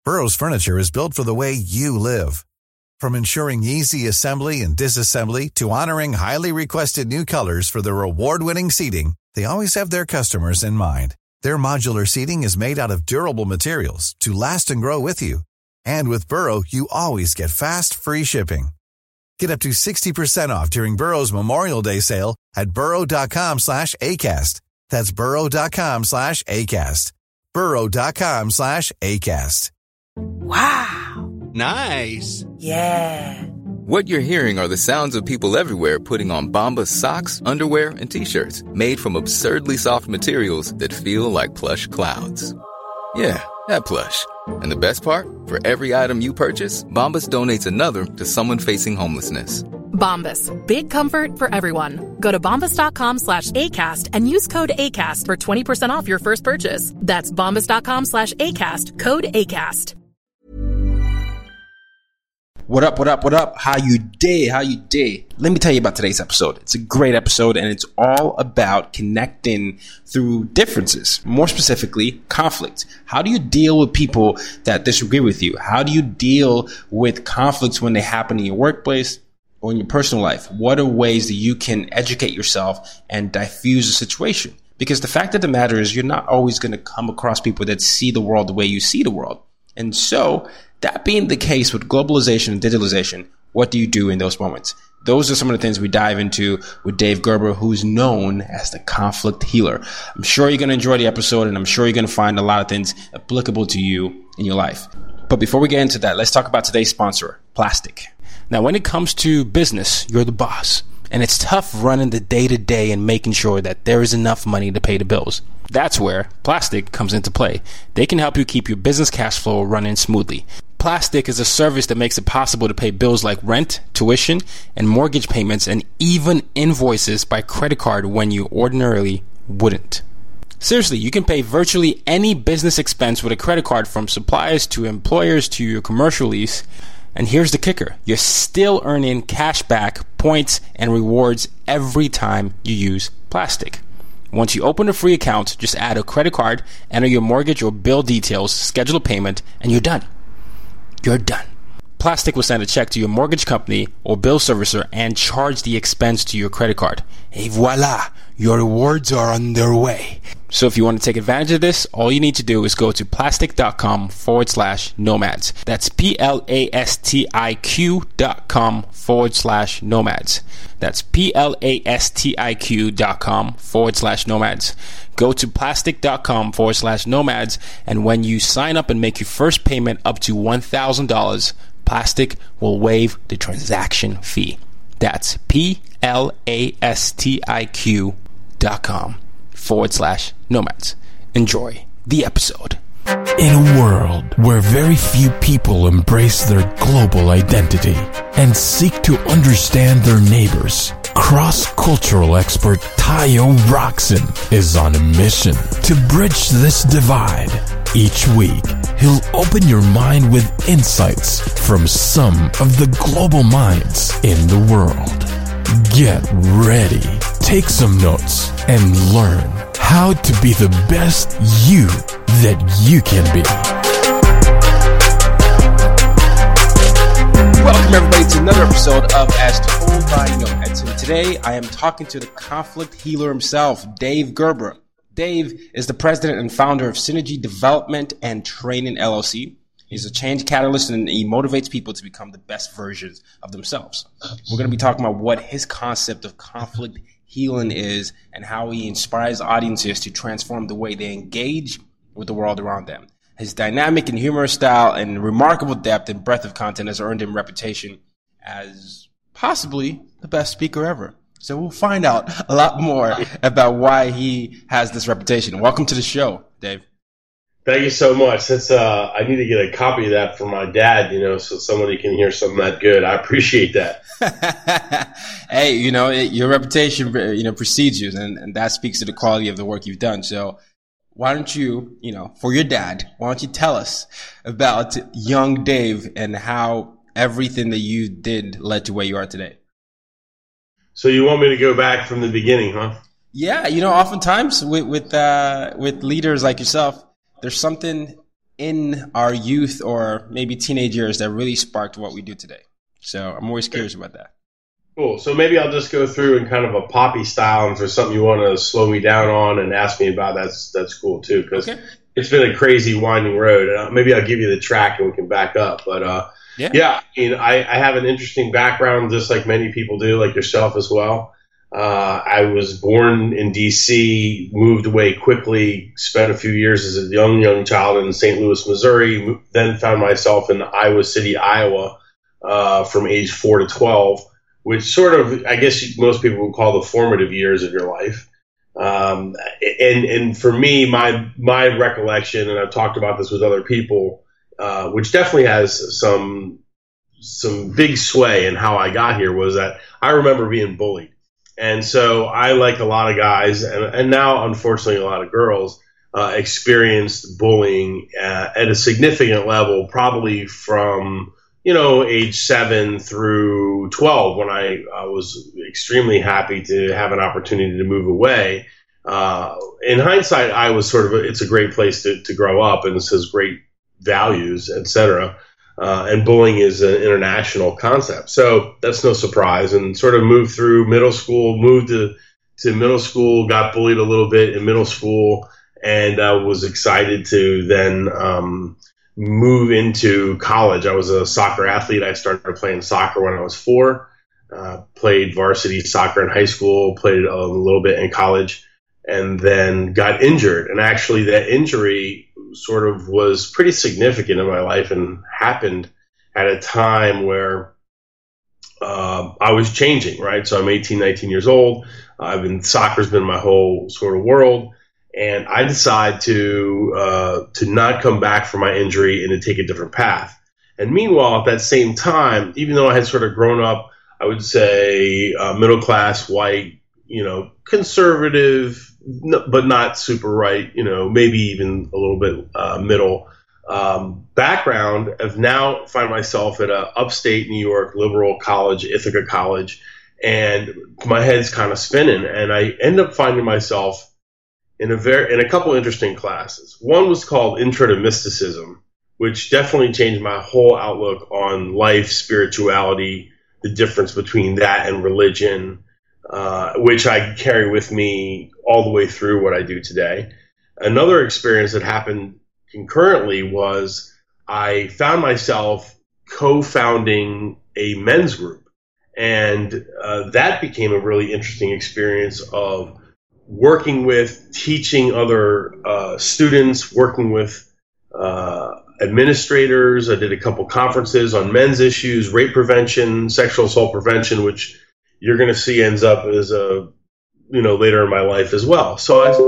Burrow's furniture is built for the way you live. From ensuring easy assembly and disassembly to honoring highly requested new colors for their award-winning seating, they always have their customers in mind. Their modular seating is made out of durable materials to last and grow with you. And with Burrow, you always get fast, free shipping. Get up to 60% off during Burrow's Memorial Day sale at burrow.com/ACAST. That's burrow.com/ACAST. burrow.com/ACAST. Wow. Nice. Yeah. What you're hearing are the sounds of people everywhere putting on Bombas socks, underwear, and T-shirts made from absurdly soft materials that feel like plush clouds. Yeah, that plush. And the best part? For every item you purchase, Bombas donates another to someone facing homelessness. Bombas. Big comfort for everyone. Go to bombas.com/ACAST and use code ACAST for 20% off your first purchase. That's bombas.com/ACAST. Code ACAST. What up, what up, what up? How you day? How you day? Let me tell you about today's episode. It's a great episode, and it's all about connecting through differences. More specifically, conflict. How do you deal with people that disagree with you? How do you deal with conflicts when they happen in your workplace or in your personal life? What are ways that you can educate yourself and diffuse a situation? Because the fact of the matter is, you're not always going to come across people that see the world the way you see the world. And so, that being the case with globalization and digitalization, what do you do in those moments? Those are some of the things we dive into with Dave Gerber, who's known as the conflict healer. I'm sure you're going to enjoy the episode, and I'm sure you're going to find a lot of things applicable to you in your life. But before we get into that, let's talk about today's sponsor, Plastiq. Now, when it comes to business, you're the boss. And it's tough running the day-to-day and making sure that there is enough money to pay the bills. That's where Plastiq comes into play. They can help you keep your business cash flow running smoothly. Plastiq is a service that makes it possible to pay bills like rent, tuition, and mortgage payments, and even invoices by credit card when you ordinarily wouldn't. Seriously, you can pay virtually any business expense with a credit card, from suppliers to employers to your commercial lease. And here's the kicker. You're still earning cash back, points, and rewards every time you use Plastiq. Once you open a free account, just add a credit card, enter your mortgage or bill details, schedule a payment, and you're done. You're done. Plastiq will send a check to your mortgage company or bill servicer and charge the expense to your credit card. Et voila! Your rewards are on their way. So if you want to take advantage of this, all you need to do is go to plastiq.com/nomads. That's plastiq.com/nomads. That's plastiq.com/nomads. Go to plastiq.com/nomads, and when you sign up and make your first payment up to $1,000, Plastiq will waive the transaction fee. That's plastiq.com/nomads. Enjoy the episode. In a world where very few people embrace their global identity and seek to understand their neighbors, cross-cultural expert Tayo Rockson is on a mission to bridge this divide. Each week, he'll open your mind with insights from some of the global minds in the world. Get ready, take some notes, and learn how to be the best you that you can be. Welcome everybody to another episode of As Told by Nomads. And today I am talking to the conflict healer himself, Dave Gerber. Dave is the president and founder of Synergy Development and Training LLC. He's a change catalyst, and he motivates people to become the best versions of themselves. We're going to be talking about what his concept of conflict healing is and how he inspires audiences to transform the way they engage with the world around them. His dynamic and humorous style and remarkable depth and breadth of content has earned him reputation as possibly the best speaker ever. So we'll find out a lot more about why he has this reputation. Welcome to the show, Dave. Thank you so much. I need to get a copy of that for my dad, so somebody can hear something that good. I appreciate that. Hey, your reputation, precedes you, and that speaks to the quality of the work you've done. So why don't you, for your dad, why don't you tell us about young Dave and how everything that you did led to where you are today? So you want me to go back from the beginning, huh? Yeah, oftentimes with leaders like yourself, there's something in our youth or maybe teenage years that really sparked what we do today? So I'm always curious about that. Cool. So maybe I'll just go through in kind of a poppy style, and if there's something you want to slow me down on and ask me about, that's cool too, because it's been a crazy winding road. Maybe I'll give you the track and we can back up. But yeah, I mean, I have an interesting background, just like many people do, like yourself as well. I was born in D.C., moved away quickly, spent a few years as a young child in St. Louis, Missouri, then found myself in Iowa City, Iowa, from age 4 to 12, which sort of, I guess most people would call the formative years of your life. And for me, my recollection, and I've talked about this with other people, which definitely has some big sway in how I got here, was that I remember being bullied. And so I, like a lot of guys, and now unfortunately a lot of girls, experienced bullying at a significant level, probably from, age 7 through 12, when I was extremely happy to have an opportunity to move away. In hindsight, I was it's a great place to grow up, and it has great values, etc. And bullying is an international concept. So that's no surprise. And sort of moved through middle school, moved to middle school, got bullied a little bit in middle school, and was excited to then move into college. I was a soccer athlete. I started playing soccer when I was 4, played varsity soccer in high school, played a little bit in college, and then got injured. And actually that injury sort of was pretty significant in my life and happened at a time where I was changing, right? So I'm 18, 19 years old. Soccer's been my whole sort of world. And I decided to not come back from my injury and to take a different path. And meanwhile, at that same time, even though I had sort of grown up, I would say middle class, white, conservative, but not super right, maybe even a little bit middle background, of now find myself at a upstate New York liberal college, Ithaca College, and my head's kind of spinning, and I end up finding myself in a couple interesting classes. One was called Intro to Mysticism, which definitely changed my whole outlook on life, spirituality, the difference between that and religion, which I carry with me all the way through what I do today. Another experience that happened concurrently was I found myself co-founding a men's group. And that became a really interesting experience of working with, teaching other students, working with administrators. I did a couple conferences on men's issues, rape prevention, sexual assault prevention, which you're going to see ends up as later in my life as well. So I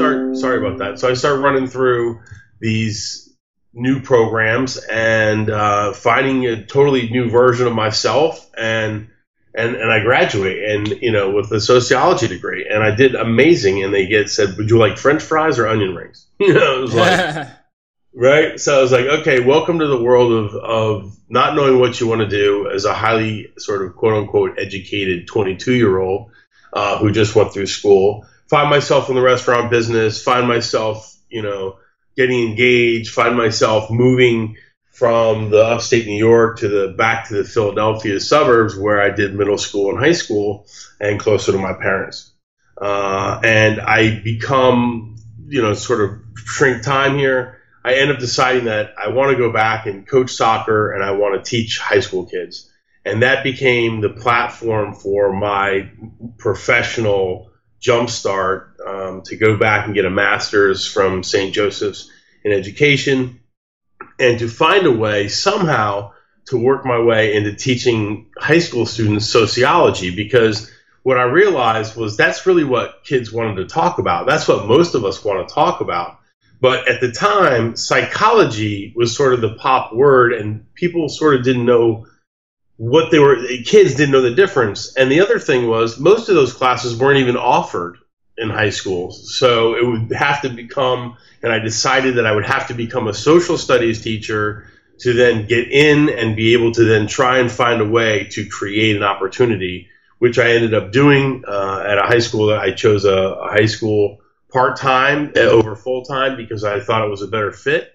start running through these new programs and finding a totally new version of myself, and I graduate, and with a sociology degree, and I did amazing. And they said, "Would you like French fries or onion rings?" It was like, right. So I was like, "Okay, welcome to the world of not knowing what you want to do as a highly sort of quote unquote educated 22-year-old who just went through school. Find myself in the restaurant business. Find myself, getting engaged. Find myself moving from the upstate New York back to the Philadelphia suburbs, where I did middle school and high school, and closer to my parents. And I become, sort of shrink time here. I end up deciding that I want to go back and coach soccer, and I want to teach high school kids. And that became the platform for my professional jumpstart to go back and get a master's from St. Joseph's in education, and to find a way somehow to work my way into teaching high school students sociology, because what I realized was that's really what kids wanted to talk about. That's what most of us want to talk about. But at the time, psychology was sort of the pop word, and people sort of didn't know what they were. Kids didn't know the difference. And the other thing was, most of those classes weren't even offered in high school. So it would have to become, and I decided that I would have to become a social studies teacher to then get in and be able to then try and find a way to create an opportunity, which I ended up doing at a high school. I chose a high school part-time over full-time because I thought it was a better fit.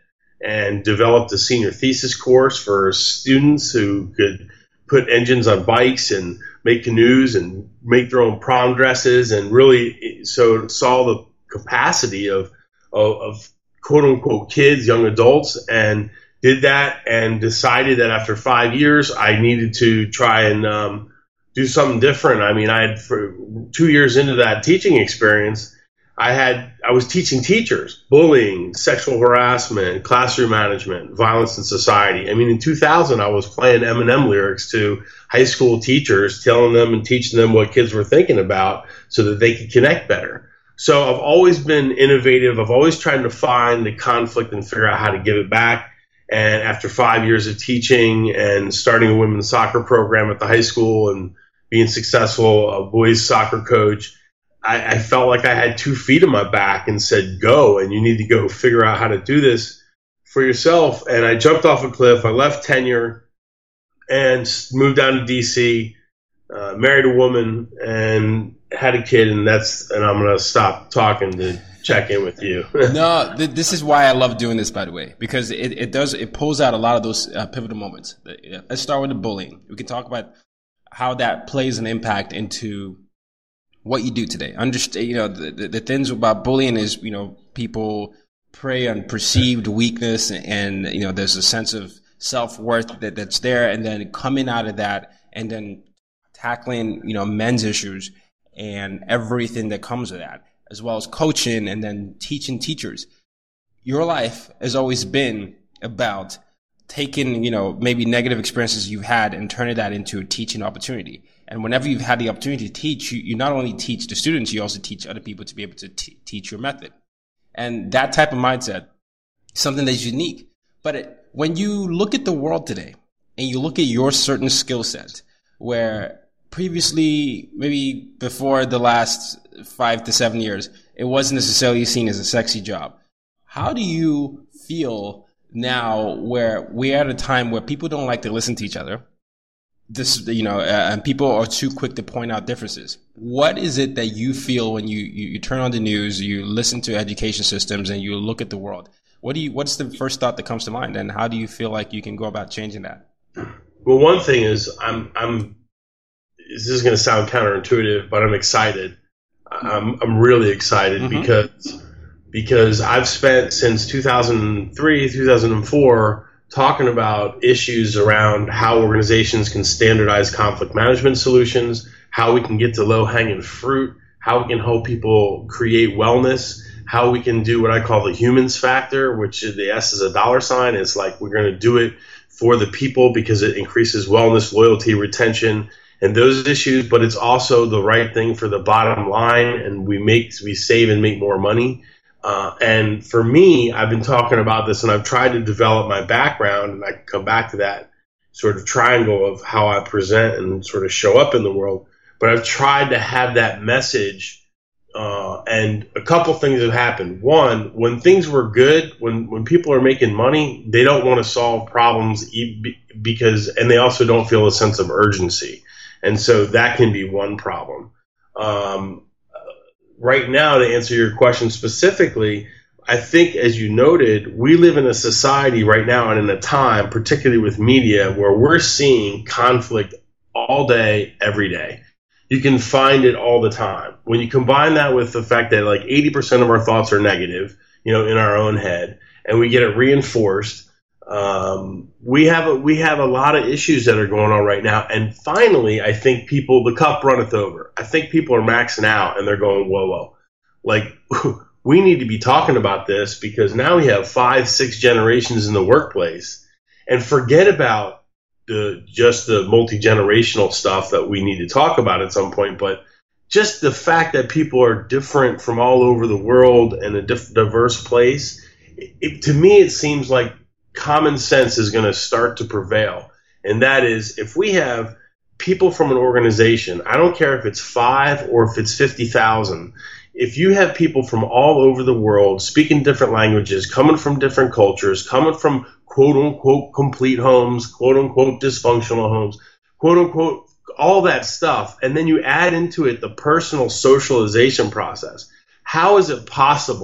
and developed a senior thesis course for students who could put engines on bikes and make canoes and make their own prom dresses, and really saw the capacity of quote unquote kids, young adults, and did that and decided that after 5 years I needed to try and do something different. I mean, I had for 2 years into that teaching experience, I was teaching teachers bullying, sexual harassment, classroom management, violence in society. I mean, in 2000, I was playing Eminem lyrics to high school teachers, telling them and teaching them what kids were thinking about so that they could connect better. So I've always been innovative. I've always tried to find the conflict and figure out how to give it back. And after 5 years of teaching and starting a women's soccer program at the high school and being successful, a boys soccer coach, I felt like I had 2 feet in my back and said, go, and you need to go figure out how to do this for yourself. And I jumped off a cliff. I left tenure and moved down to D.C., married a woman, and had a kid, and I'm going to stop talking to check in with you. No, this is why I love doing this, by the way, because it pulls out a lot of those pivotal moments. Let's start with the bullying. We can talk about how that plays an impact into what you do today. Understand, the things about bullying is, people prey on perceived weakness, and there's a sense of self-worth that's there, and then coming out of that and then tackling, men's issues and everything that comes with that, as well as coaching and then teaching teachers. Your life has always been about taking, maybe negative experiences you've had and turning that into a teaching opportunity. And whenever you've had the opportunity to teach, you not only teach the students, you also teach other people to be able to teach your method. And that type of mindset is something that's unique. But when you look at the world today and you look at your certain skill set, where previously, maybe before the last 5 to 7 years, it wasn't necessarily seen as a sexy job. How do you feel now, where we're at a time where people don't like to listen to each other? And people are too quick to point out differences. What is it that you feel when you turn on the news, you listen to education systems, and you look at the world? What's the first thought that comes to mind, and how do you feel like you can go about changing that? Well, one thing is, this is going to sound counterintuitive, but I'm excited. I'm really excited because I've spent since 2003, 2004 talking about issues around how organizations can standardize conflict management solutions, how we can get to low-hanging fruit, how we can help people create wellness, how we can do what I call the humans factor, which the S is a $. It's like we're going to do it for the people because it increases wellness, loyalty, retention, and those issues, but it's also the right thing for the bottom line, and we save and make more money. And for me, I've been talking about this, and I've tried to develop my background, and I can come back to that sort of triangle of how I present and sort of show up in the world. But I've tried to have that message, and a couple things have happened. One, when things were good, when people are making money, they don't want to solve problems and they also don't feel a sense of urgency. And so that can be one problem. Right now, to answer your question specifically, I think, as you noted, we live in a society right now and in a time, particularly with media, where we're seeing conflict all day, every day. You can find it all the time. When you combine that with the fact that like 80% of our thoughts are negative, in our own head, and we get it reinforced, we have a lot of issues that are going on right now. And finally, I think the cup runneth over. I think people are maxing out and they're going, whoa. Like, we need to be talking about this because now we have 5-6 generations in the workplace, and forget about just the multi-generational stuff that we need to talk about at some point. But just the fact that people are different from all over the world in a diverse place, to me, it seems like common sense is going to start to prevail. And that is, if we have people from an organization, I don't care if it's 5 or if it's 50,000, if you have people from all over the world speaking different languages, coming from different cultures, coming from quote-unquote complete homes, quote-unquote dysfunctional homes, quote-unquote all that stuff, and then you add into it the personal socialization process, how is it possible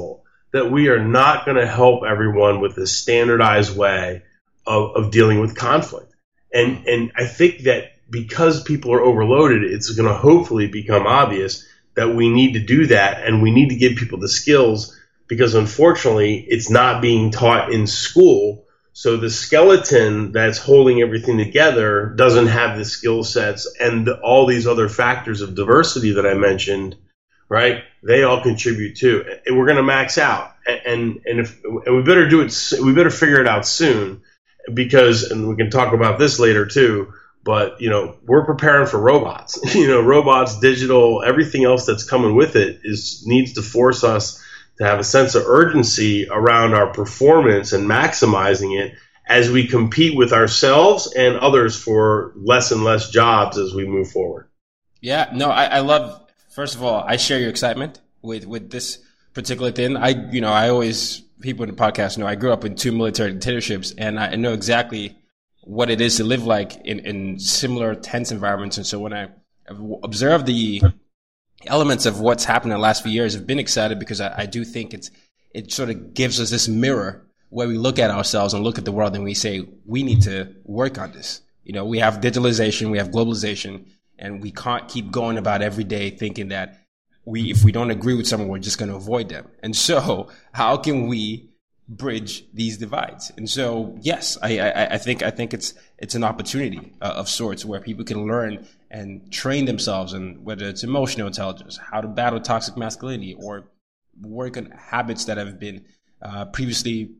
that we are not going to help everyone with a standardized way of dealing with conflict. And I think that because people are overloaded, it's going to hopefully become obvious that we need to do that, and we need to give people the skills, because unfortunately it's not being taught in school. So the skeleton that's holding everything together doesn't have the skill sets, and all these other factors of diversity that I mentioned, right? They all contribute too. And we're going to max out, and we better do it. We better figure it out soon, because, and we can talk about this later too. But, we're preparing for robots. Robots, digital, everything else that's coming with it needs to force us to have a sense of urgency around our performance and maximizing it as we compete with ourselves and others for less and less jobs as we move forward. Yeah, no, I love, first of all, I share your excitement with this particular thing. I always, people in the podcast know I grew up in 2 military dictatorships, and I know exactly what it is to live like in similar tense environments. And so when I observe the elements of what's happened in the last few years, I've been excited because I do think it sort of gives us this mirror where we look at ourselves and look at the world and we say, we need to work on this. We have digitalization, we have globalization, and we can't keep going about every day thinking that if we don't agree with someone, we're just going to avoid them. And so how can we bridge these divides? And so, yes, I think it's an opportunity of sorts where people can learn and train themselves, and whether it's emotional intelligence, how to battle toxic masculinity, or work on habits that have been previously,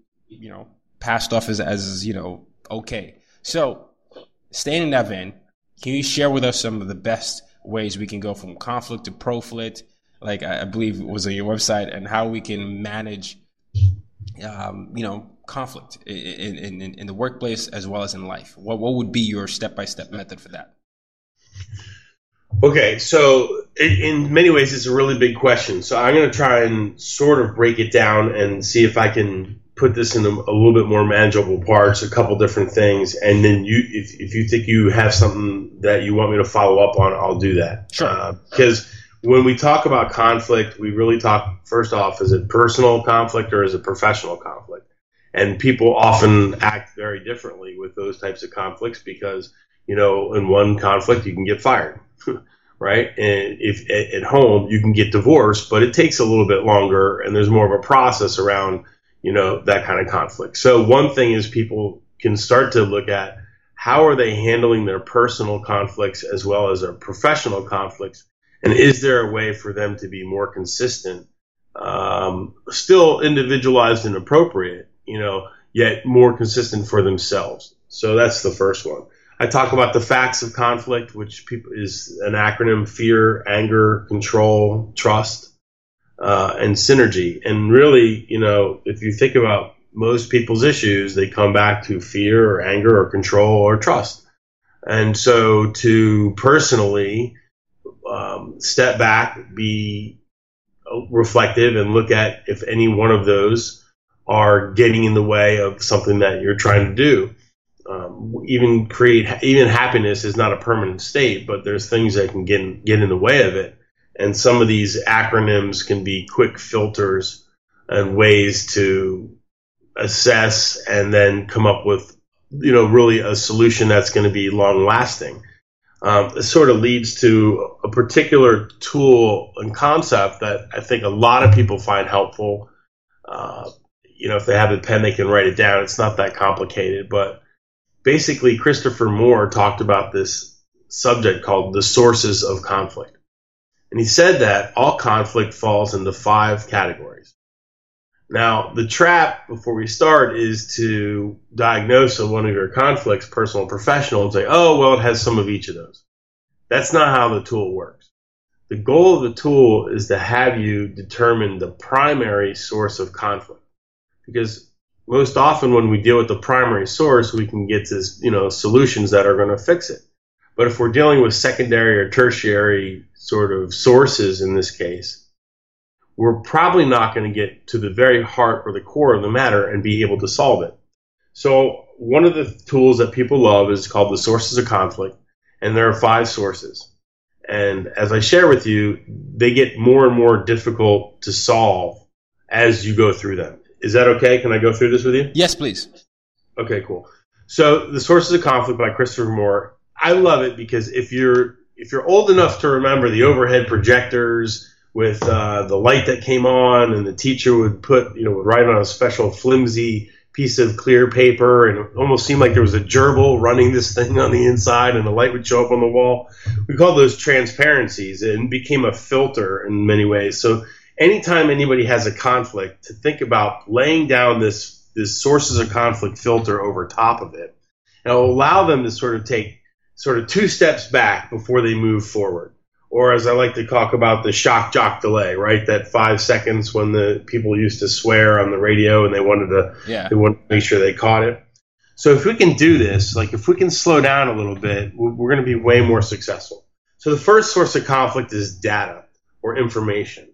passed off as okay. So, staying in that vein, can you share with us some of the best ways we can go from conflict to proflit, like I believe it was on your website, and how we can manage conflict in the workplace as well as in life? What would be your step-by-step method for that? Okay, so in many ways, it's a really big question. So I'm going to try and sort of break it down and see if I can put this in a little bit more manageable parts, a couple different things. And then if you think you have something that you want me to follow up on, I'll do that. Sure. Because when we talk about conflict, we really talk, first off, is it personal conflict or is it professional conflict? And people often act very differently with those types of conflicts because, in one conflict, you can get fired, right? And if at home, you can get divorced, but it takes a little bit longer and there's more of a process around, that kind of conflict. So one thing is people can start to look at how are they handling their personal conflicts as well as their professional conflicts. And is there a way for them to be more consistent, still individualized and appropriate, yet more consistent for themselves? So that's the first one. I talk about the facts of conflict, which is an acronym: fear, anger, control, trust, and synergy. And really, if you think about most people's issues, they come back to fear or anger or control or trust. And so to personally step back, be reflective, and look at if any one of those are getting in the way of something that you're trying to do. Even happiness is not a permanent state, but there's things that can get in the way of it. And some of these acronyms can be quick filters and ways to assess and then come up with, really a solution that's going to be long lasting. It sort of leads to a particular tool and concept that I think a lot of people find helpful. If they have a pen, they can write it down. It's not that complicated, but basically Christopher Moore talked about this subject called the sources of conflict. And he said that all conflict falls into 5 categories. Now, the trap before we start is to diagnose one of your conflicts, personal and professional, and say, oh, well, it has some of each of those. That's not how the tool works. The goal of the tool is to have you determine the primary source of conflict. Because most often when we deal with the primary source, we can get to, solutions that are going to fix it. But if we're dealing with secondary or tertiary sort of sources in this case, we're probably not going to get to the very heart or the core of the matter and be able to solve it. So one of the tools that people love is called the sources of conflict, and there are 5 sources. And as I share with you, they get more and more difficult to solve as you go through them. Is that okay? Can I go through this with you? Yes, please. Okay, cool. So The Sources of Conflict by Christopher Moore. I love it because if you're old enough to remember the overhead projectors with the light that came on, and the teacher would would write on a special flimsy piece of clear paper, and it almost seemed like there was a gerbil running this thing on the inside, and the light would show up on the wall. We called those transparencies, and became a filter in many ways. So anytime anybody has a conflict, to think about laying down this sources of conflict filter over top of it, and it'll allow them to sort of take two steps back before they move forward. Or as I like to talk about, the shock jock delay, right? That 5 seconds when the people used to swear on the radio and they wanted to make sure they caught it. So if we can do this, like if we can slow down a little bit, we're going to be way more successful. So the first source of conflict is data or information.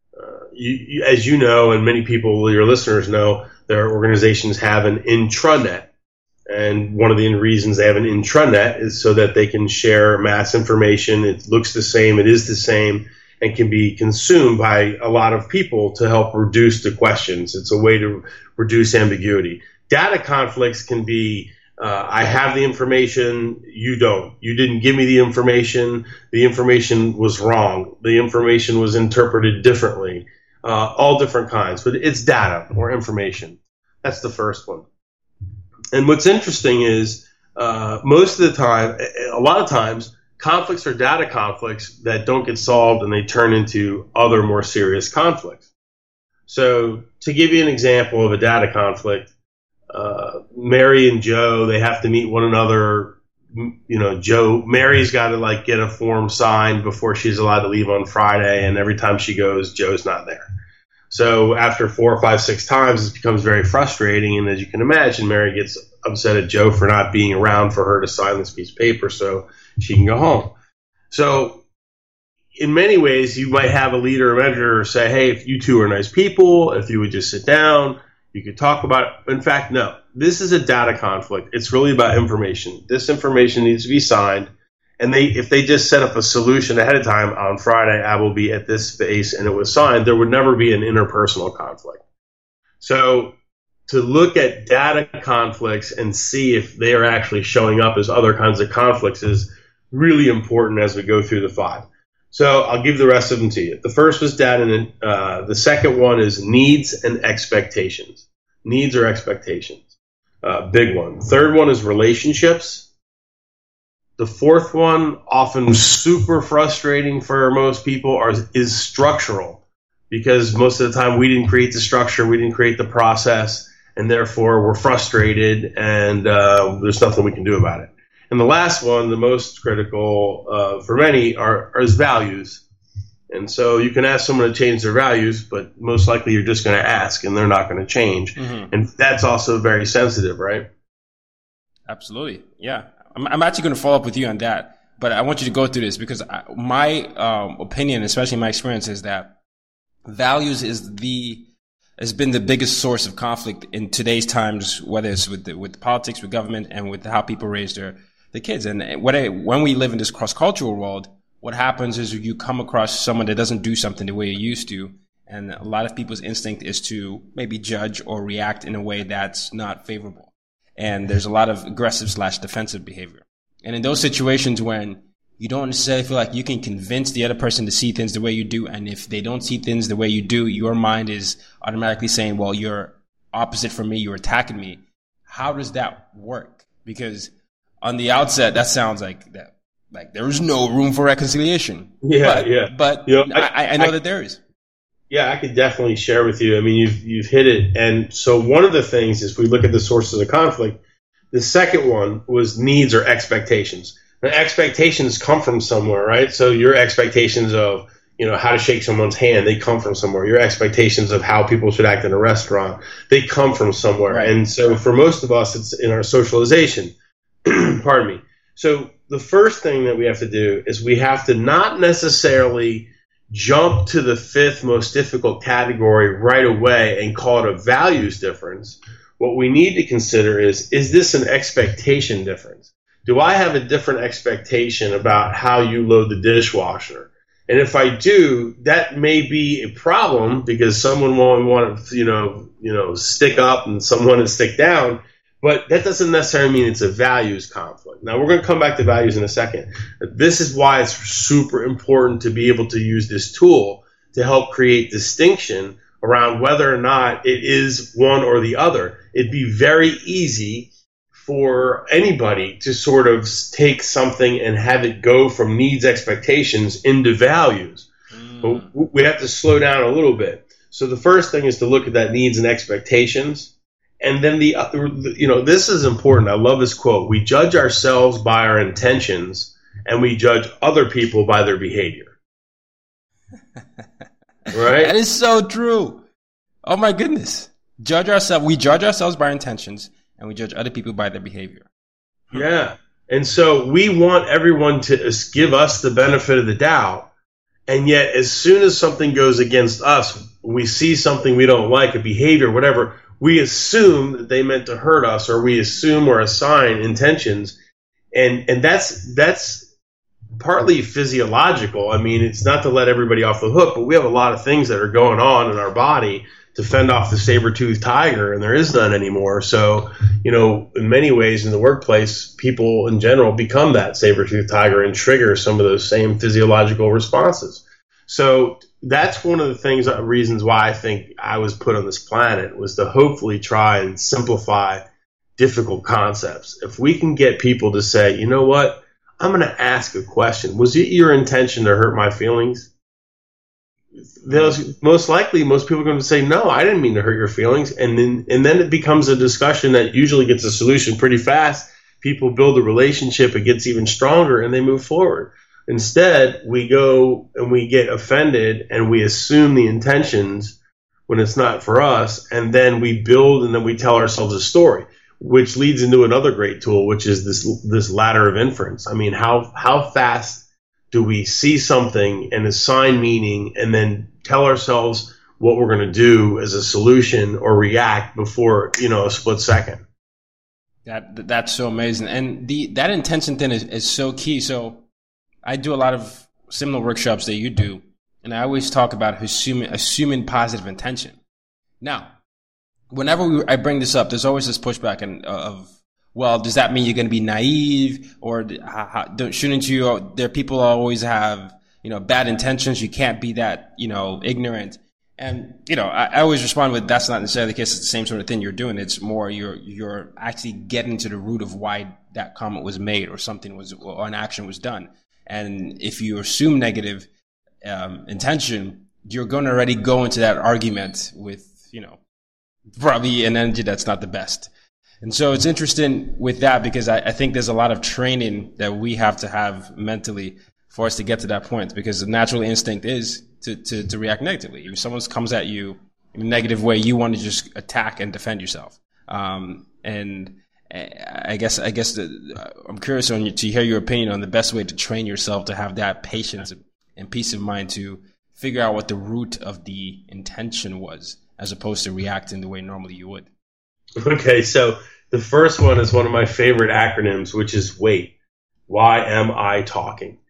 As you know, and many people, your listeners know, their organizations have an intranet. And one of the reasons they have an intranet is so that they can share mass information. It looks the same, it is the same, and can be consumed by a lot of people to help reduce the questions. It's a way to reduce ambiguity. Data conflicts can be, I have the information, you don't. You didn't give me the information was wrong. The information was interpreted differently. All different kinds, but it's data or information. That's the first one. And what's interesting is most of the time, a lot of times, conflicts are data conflicts that don't get solved, and they turn into other more serious conflicts. So to give you an example of a data conflict, Mary and Joe, they have to meet one another. Mary's got to get a form signed before she's allowed to leave on Friday, and every time she goes, Joe's not there. So after 4, 5, 6 times, it becomes very frustrating. And as you can imagine, Mary gets upset at Joe for not being around for her to sign this piece of paper so she can go home. So in many ways, you might have a leader or manager say, hey, if you two are nice people, if you would just sit down, you could talk about it. In fact, no, this is a data conflict. It's really about information. This information needs to be signed. And if they just set up a solution ahead of time, on Friday I will be at this space, and it was signed, there would never be an interpersonal conflict. So to look at data conflicts and see if they are actually showing up as other kinds of conflicts is really important as we go through the 5. So I'll give the rest of them to you. The first was data, and the second one is needs and expectations. Needs or expectations. Big one. Third one is relationships. The fourth one, often super frustrating for most people, is structural, because most of the time we didn't create the structure, we didn't create the process, and therefore we're frustrated, and there's nothing we can do about it. And the last one, the most critical for many, is values. And so you can ask someone to change their values, but most likely you're just going to ask, and they're not going to change. Mm-hmm. And that's also very sensitive, right? Absolutely, yeah. I'm actually going to follow up with you on that, but I want you to go through this because my opinion, especially my experience, is that values has been the biggest source of conflict in today's times, whether it's with politics, with government, and with how people raise their kids. And when we live in this cross-cultural world, what happens is you come across someone that doesn't do something the way you used to, and a lot of people's instinct is to maybe judge or react in a way that's not favorable. And there's a lot of aggressive/defensive behavior. And in those situations when you don't necessarily feel like you can convince the other person to see things the way you do, and if they don't see things the way you do, your mind is automatically saying, well, you're opposite from me, you're attacking me. How does that work? Because on the outset, that sounds like there is no room for reconciliation. But I know that there is. Yeah, I could definitely share with you. I mean, you've hit it. And so one of the things is we look at the sources of conflict. The second one was needs or expectations. Now, expectations come from somewhere, right? So your expectations of, how to shake someone's hand, they come from somewhere. Your expectations of how people should act in a restaurant, they come from somewhere. Right. And so for most of us, it's in our socialization. Pardon me. So the first thing that we have to do is we have to not necessarily jump to the 5th most difficult category right away and call it a values difference. What we need to consider is this an expectation difference? Do I have a different expectation about how you load the dishwasher? And if I do, that may be a problem because someone will want to, stick up and someone to stick down. But that doesn't necessarily mean it's a values conflict. Now, we're going to come back to values in a second. This is why it's super important to be able to use this tool to help create distinction around whether or not it is one or the other. It'd be very easy for anybody to sort of take something and have it go from needs, expectations into values. But we have to slow down a little bit. So the first thing is to look at that needs and expectations. And then this is important. I love this quote. We judge ourselves by our intentions and we judge other people by their behavior. Right? That is so true. Oh my goodness. We judge ourselves by our intentions and we judge other people by their behavior. Yeah. And so we want everyone to give us the benefit of the doubt. And yet, as soon as something goes against us, we see something we don't like, a behavior, whatever, we assume that they meant to hurt us, or we assume or assign intentions. And that's partly physiological. I mean, it's not to let everybody off the hook, but we have a lot of things that are going on in our body to fend off the saber-toothed tiger, and there is none anymore. So, in many ways in the workplace, people in general become that saber-toothed tiger and trigger some of those same physiological responses. So that's one of the reasons why I think I was put on this planet, was to hopefully try and simplify difficult concepts. If we can get people to say, you know what, I'm going to ask a question. Was it your intention to hurt my feelings? Most likely, most people are going to say, no, I didn't mean to hurt your feelings. And then it becomes a discussion that usually gets a solution pretty fast. People build a relationship, it gets even stronger, and they move forward. Instead, we go and we get offended and we assume the intentions when it's not for us. And then we build and then we tell ourselves a story, which leads into another great tool, which is this ladder of inference. I mean, how fast do we see something and assign meaning and then tell ourselves what we're going to do as a solution or react before, a split second? That's so amazing. And that intention thing is so key. So I do a lot of similar workshops that you do, and I always talk about assuming positive intention. Now, whenever I bring this up, there's always this pushback of, well, does that mean you're going to be naive, or shouldn't you? There, people always have bad intentions. You can't be that ignorant. And I always respond with, that's not necessarily the case. It's the same sort of thing you're doing. It's more you're actually getting to the root of why that comment was made, or or an action was done. And if you assume negative intention, you're going to already go into that argument with probably an energy that's not the best. And so it's interesting with that, because I think there's a lot of training that we have to have mentally for us to get to that point, because the natural instinct is to react negatively. If someone comes at you in a negative way, you want to just attack and defend yourself. And I guess I'm curious to hear your opinion on the best way to train yourself to have that patience and peace of mind to figure out what the root of the intention was, as opposed to reacting the way normally you would. Okay, so the first one is one of my favorite acronyms, which is WAIT. Why am I talking?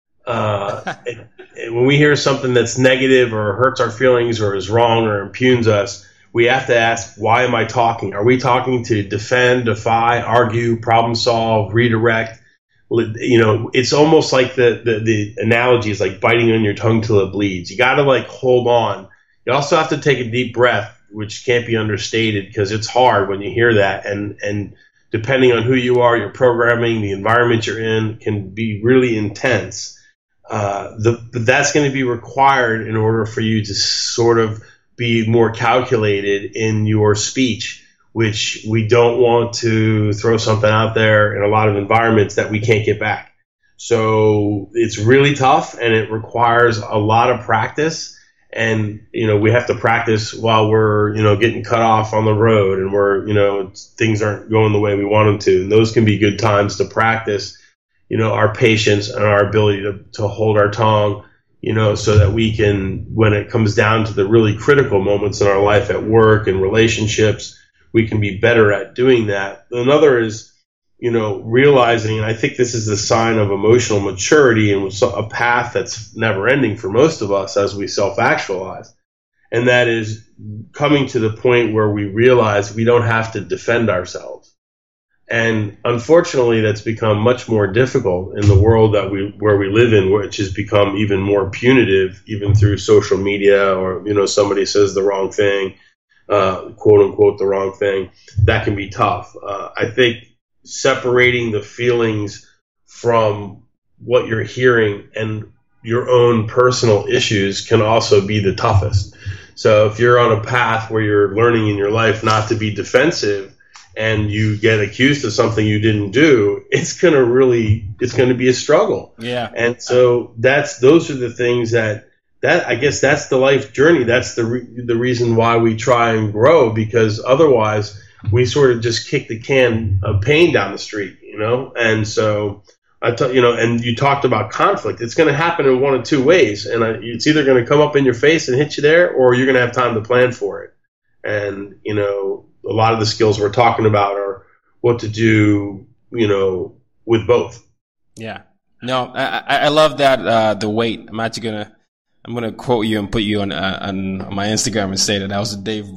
And when we hear something that's negative or hurts our feelings or is wrong or impugns us, we have to ask, why am I talking? Are we talking to defend, defy, argue, problem solve, redirect? It's almost like the analogy is like biting on your tongue till it bleeds. You got to hold on. You also have to take a deep breath, which can't be understated, because it's hard when you hear that. And depending on who you are, your programming, the environment you're in, can be really intense. But that's going to be required in order for you to sort of be more calculated in your speech, which we don't want to throw something out there in a lot of environments that we can't get back. So it's really tough, and it requires a lot of practice. And, we have to practice while we're, getting cut off on the road, and we're, things aren't going the way we want them to. And those can be good times to practice, our patience and our ability to hold our tongue, so that we can, when it comes down to the really critical moments in our life at work and relationships, we can be better at doing that. Another is, realizing, and I think this is a sign of emotional maturity and a path that's never ending for most of us as we self-actualize. And that is coming to the point where we realize we don't have to defend ourselves. And unfortunately, that's become much more difficult in the world where we live in, which has become even more punitive, even through social media, or, somebody says the wrong thing, quote unquote, the wrong thing. That can be tough. I think separating the feelings from what you're hearing and your own personal issues can also be the toughest. So if you're on a path where you're learning in your life not to be defensive, and you get accused of something you didn't do, it's going to be a struggle. Yeah. And so those are the things that I guess that's the life journey. That's the reason why we try and grow, because otherwise we sort of just kick the can of pain down the street, And so and you talked about conflict. It's going to happen in one of two ways. And it's either going to come up in your face and hit you there, or you're going to have time to plan for it. And, a lot of the skills we're talking about are what to do, with both. Yeah. No, I love that, the weight. I'm going to quote you and put you on my Instagram and say that was a Dave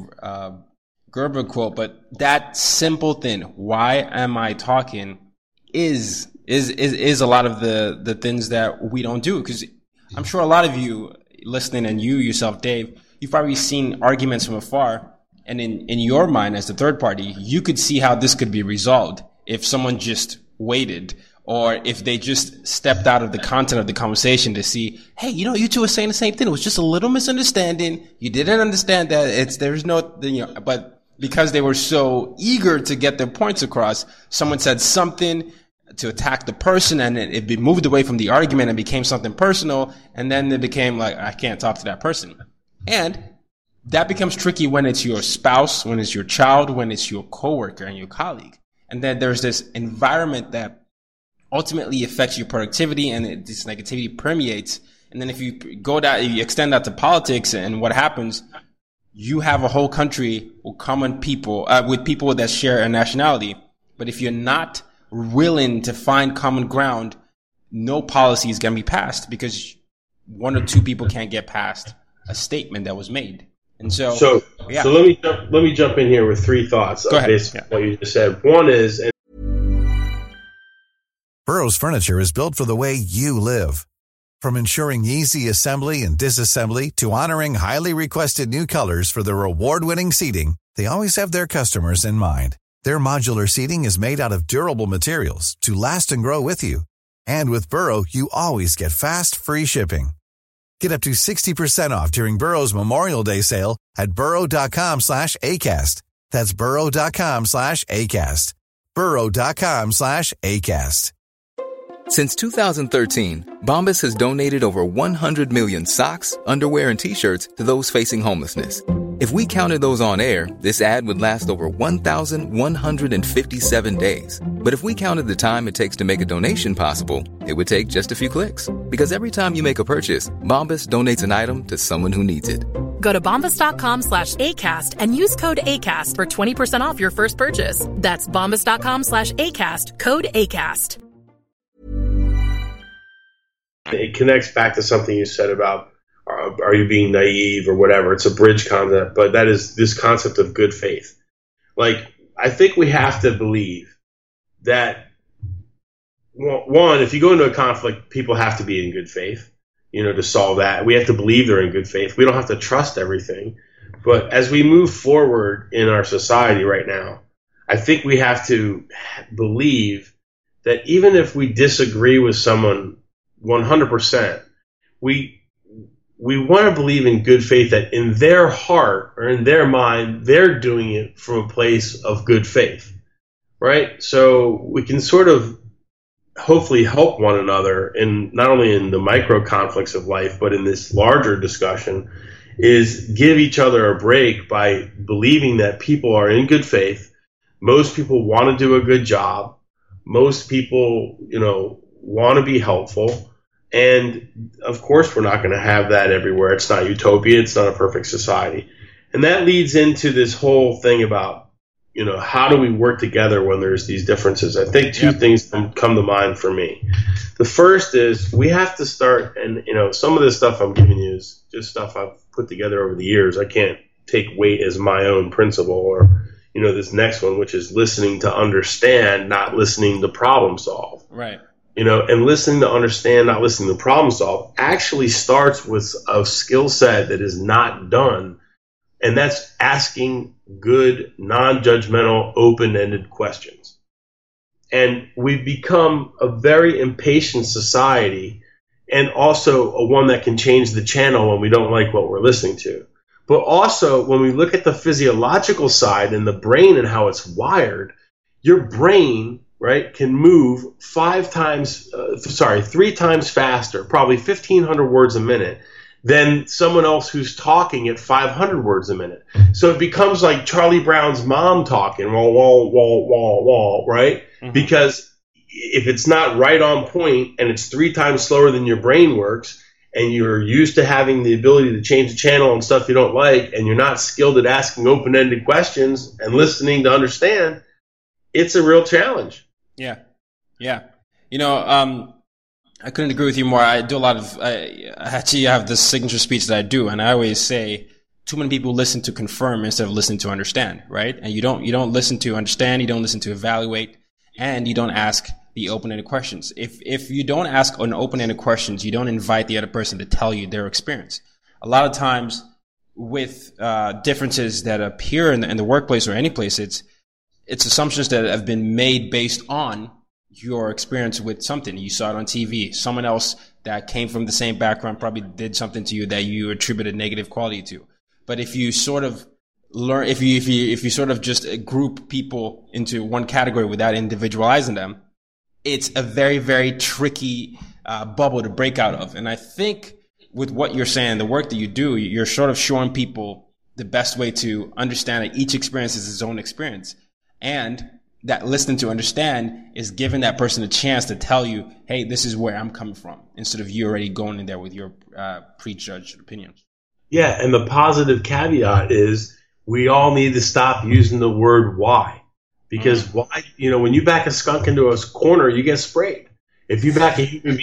Gerber quote, but that simple thing, why am I talking, is a lot of the things that we don't do. Because I'm sure a lot of you listening, and you yourself, Dave, you've probably seen arguments from afar. And in your mind, as the third party, you could see how this could be resolved if someone just waited, or if they just stepped out of the content of the conversation to see, hey, you two are saying the same thing. It was just a little misunderstanding. You didn't understand that there's no, but because they were so eager to get their points across, someone said something to attack the person, and it moved away from the argument and became something personal. And then it became like, I can't talk to that person. And that becomes tricky when it's your spouse, when it's your child, when it's your coworker and your colleague. And then there's this environment that ultimately affects your productivity, and this negativity permeates. And then if you you extend that to politics, and what happens, you have a whole country with common people, with people that share a nationality. But if you're not willing to find common ground, no policy is going to be passed, because one or two people can't get past a statement that was made. And so let me jump in here with three thoughts based on what you just said. One is, Burrow's furniture is built for the way you live. From ensuring easy assembly and disassembly to honoring highly requested new colors for their award-winning seating, they always have their customers in mind. Their modular seating is made out of durable materials to last and grow with you. And with Burrow, you always get fast, free shipping. Get up to 60% off during Burrow's Memorial Day sale at burrow.com/ACAST. That's burrow.com/ACAST. burrow.com/ACAST. Since 2013, Bombas has donated over 100 million socks, underwear, and T-shirts to those facing homelessness. If we counted those on air, this ad would last over 1,157 days. But if we counted the time it takes to make a donation possible, it would take just a few clicks. Because every time you make a purchase, Bombas donates an item to someone who needs it. Go to bombas.com/ACAST and use code ACAST for 20% off your first purchase. That's bombas.com/ACAST, code ACAST. It connects back to something you said about, are you being naive or whatever? It's a bridge concept, but that is this concept of good faith. Like, I think we have to believe that, one, if you go into a conflict, people have to be in good faith, to solve that. We have to believe they're in good faith. We don't have to trust everything. But as we move forward in our society right now, I think we have to believe that even if we disagree with someone 100%, we want to believe in good faith that in their heart or in their mind, they're doing it from a place of good faith, right? So we can sort of hopefully help one another in not only in the micro conflicts of life, but in this larger discussion, is give each other a break by believing that people are in good faith. Most people want to do a good job. Most people, want to be helpful. And of course, we're not going to have that everywhere. It's not utopia. It's not a perfect society. And that leads into this whole thing about how do we work together when there's these differences? I think two things come to mind for me. The first is we have to start, and some of this stuff I'm giving you is just stuff I've put together over the years. I can't take weight as my own principle, or this next one, which is listening to understand, not listening to problem solve. Right. And listening to understand, not listening to problem solve, actually starts with a skill set that is not done, and that's asking good, non-judgmental, open-ended questions. And we've become a very impatient society, and also one that can change the channel when we don't like what we're listening to. But also, when we look at the physiological side and the brain and how it's wired, your brain, right, can move 3 times faster, probably 1,500 words a minute, than someone else who's talking at 500 words a minute. So it becomes like Charlie Brown's mom talking, wall, wall, wall, wall, wall, right? Mm-hmm. Because if it's not right on point and it's 3 times slower than your brain works, and you're used to having the ability to change the channel and stuff you don't like, and you're not skilled at asking open-ended questions and listening to understand, it's a real challenge. Yeah. I couldn't agree with you more. I do a lot of, I actually have this signature speech that I do, and I always say, too many people listen to confirm instead of listening to understand, right? And you don't listen to understand, you don't listen to evaluate, and you don't ask the open-ended questions. If you don't ask an open-ended questions, you don't invite the other person to tell you their experience. A lot of times with differences that appear in the workplace or any place, it's assumptions that have been made based on your experience with something. You saw it on TV. Someone else that came from the same background probably did something to you that you attributed negative quality to. But if you sort of learn, if you sort of just group people into one category without individualizing them, it's a very, very tricky bubble to break out of. And I think with what you're saying, the work that you do, you're sort of showing people the best way to understand that each experience is its own experience. And that listening to understand is giving that person a chance to tell you, hey, this is where I'm coming from, instead of you already going in there with your prejudged opinions. Yeah, and the positive caveat is we all need to stop using the word why. Because why, when you back a skunk into a corner, you get sprayed. If you back a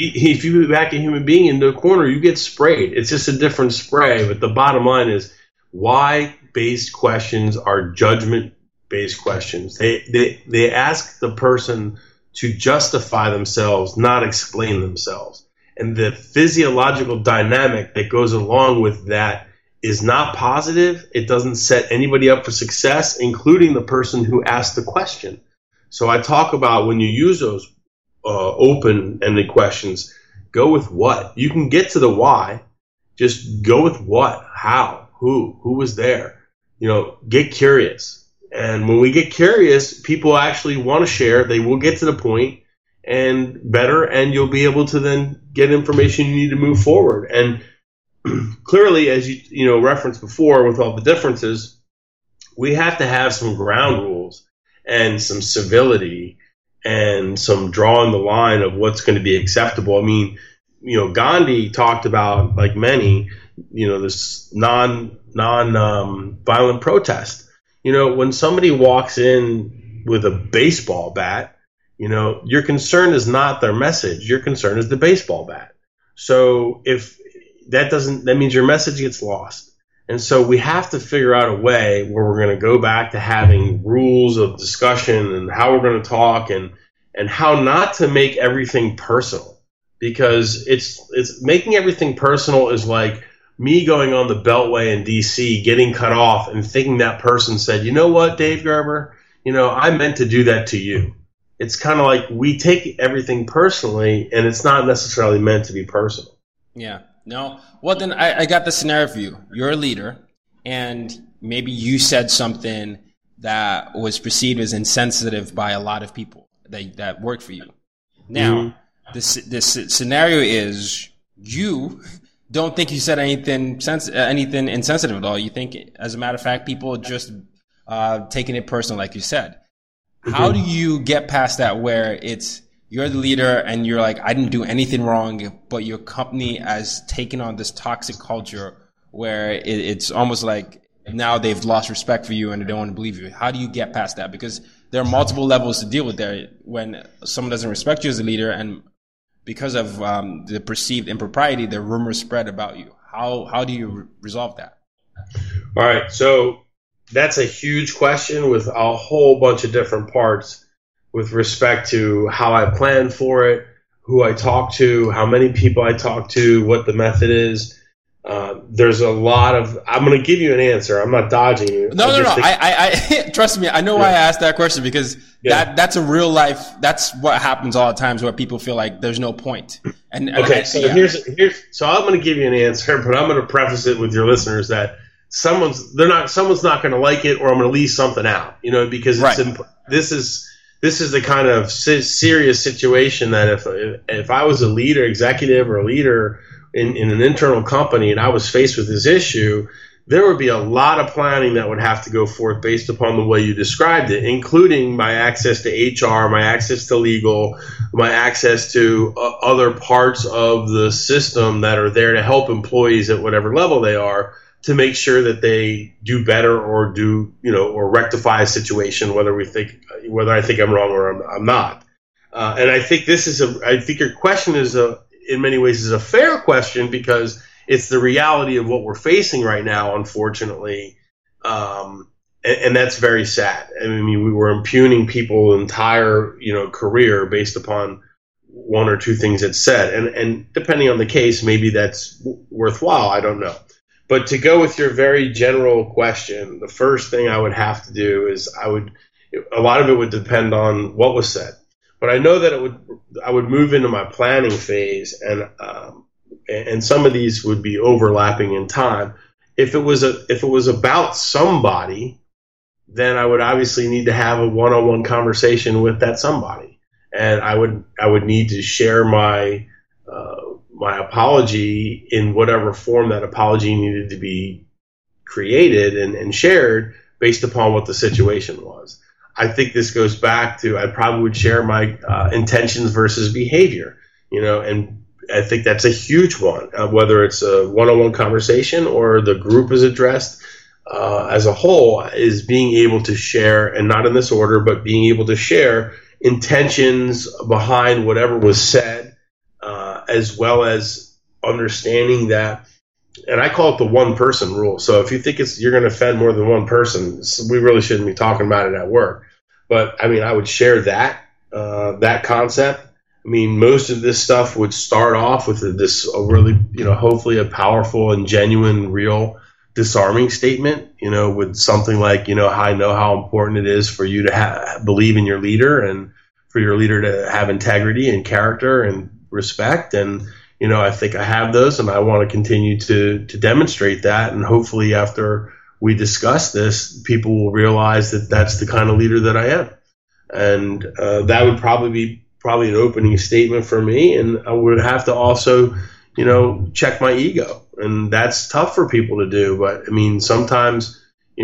human being into a corner, you get sprayed. It's just a different spray. But the bottom line is, why-based questions are judgment-based questions. They ask the person to justify themselves, not explain themselves. And the physiological dynamic that goes along with that is not positive. It doesn't set anybody up for success, including the person who asked the question. So I talk about when you use those open-ended questions, go with what. You can get to the why. Just go with what, how, who was there. Get curious. And when we get curious, people actually want to share. They will get to the point and better, and you'll be able to then get information you need to move forward. And clearly, as you referenced before, with all the differences, we have to have some ground rules and some civility and some drawing the line of what's going to be acceptable. I mean, Gandhi talked about, like many, this non-violent protest. When somebody walks in with a baseball bat, your concern is not their message. Your concern is the baseball bat. So if that means your message gets lost. And so we have to figure out a way where we're going to go back to having rules of discussion and how we're going to talk and how not to make everything personal, because it's making everything personal is like me going on the Beltway in DC, getting cut off and thinking that person said, you know what, Dave Gerber, I meant to do that to you. It's kind of like we take everything personally, and it's not necessarily meant to be personal. Yeah. No. Well, then I got the scenario for you. You're a leader, and maybe you said something that was perceived as insensitive by a lot of people that work for you. Now, this scenario is you don't think you said anything insensitive at all. You think, as a matter of fact, people just taking it personal, like you said. How do you get past that, where you're the leader and you're like, I didn't do anything wrong, but your company has taken on this toxic culture where it's almost like now they've lost respect for you and they don't want to believe you. How do you get past that? Because there are multiple levels to deal with there. When someone doesn't respect you as a leader, and because of the perceived impropriety, the rumors spread about you. How do you resolve that? All right, so that's a huge question with a whole bunch of different parts with respect to how I plan for it, who I talk to, how many people I talk to, what the method is. There's a lot of. I'm going to give you an answer. I'm not dodging you. No. I trust me. I know why I asked that question, because that's a real life. That's what happens all the times where people feel like there's no point. And so I'm going to give you an answer, but I'm going to preface it with your listeners that someone's not going to like it, or I'm going to leave something out. Because this is the kind of serious situation that if I was a executive or a leader in an internal company and I was faced with this issue, there would be a lot of planning that would have to go forth based upon the way you described it, including my access to HR, my access to legal, my access to other parts of the system that are there to help employees at whatever level they are, to make sure that they do better or or rectify a situation, whether I think I'm wrong or I'm not. And I think I think your question is in many ways is a fair question, because it's the reality of what we're facing right now, unfortunately. And that's very sad. I mean, we were impugning people's entire, career based upon one or two things it said. And depending on the case, maybe that's worthwhile. I don't know. But to go with your very general question, the first thing I would have to do is a lot of it would depend on what was said. But I know that I would move into my planning phase, and some of these would be overlapping in time. If it was about somebody, then I would obviously need to have a one-on-one conversation with that somebody, and I would need to share my apology in whatever form that apology needed to be created and shared based upon what the situation was. I think this goes back to, I probably would share my intentions versus behavior, and I think that's a huge one, whether it's a one-on-one conversation or the group is addressed as a whole, is being able to share, and not in this order, but being able to share intentions behind whatever was said, as well as understanding that. And I call it the one person rule. So if you think you're going to offend more than one person, we really shouldn't be talking about it at work. But I mean, I would share that concept. I mean, most of this stuff would start off with this really, hopefully a powerful and genuine, real disarming statement, with something like, I know how important it is for you to believe in your leader, and for your leader to have integrity and character and respect. And I think I have those, and I want to continue to demonstrate that. And hopefully after we discuss this, people will realize that that's the kind of leader that I am. And that would probably be an opening statement for me. And I would have to also, check my ego. And that's tough for people to do. But I mean, sometimes,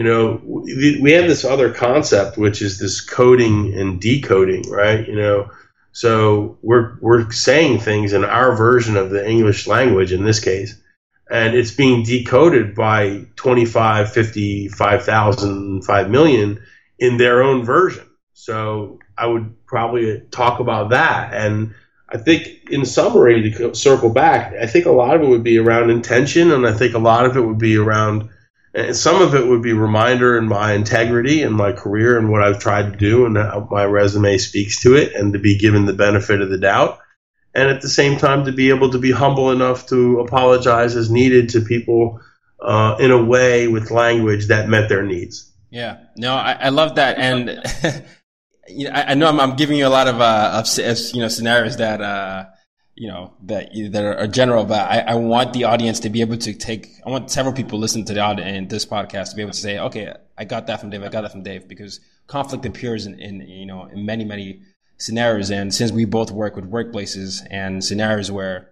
we have this other concept, which is this coding and decoding, right? So we're saying things in our version of the English language in this case, and it's being decoded by 25, 50, 5,000, 5 million in their own version. So I would probably talk about that. And I think, in summary, to circle back, I think a lot of it would be around intention, and I think a lot of it would be around, and some of it would be reminder in my integrity and my career and what I've tried to do, and my resume speaks to it, and to be given the benefit of the doubt. And at the same time, to be able to be humble enough to apologize as needed to people in a way with language that met their needs. Yeah, no, I love that. And I know I'm giving you a lot of scenarios that that are general, but I want the audience to be able to I want several people listening to this podcast to be able to say, okay, I got that from Dave, because conflict appears in many, many scenarios. And since we both work with workplaces and scenarios where,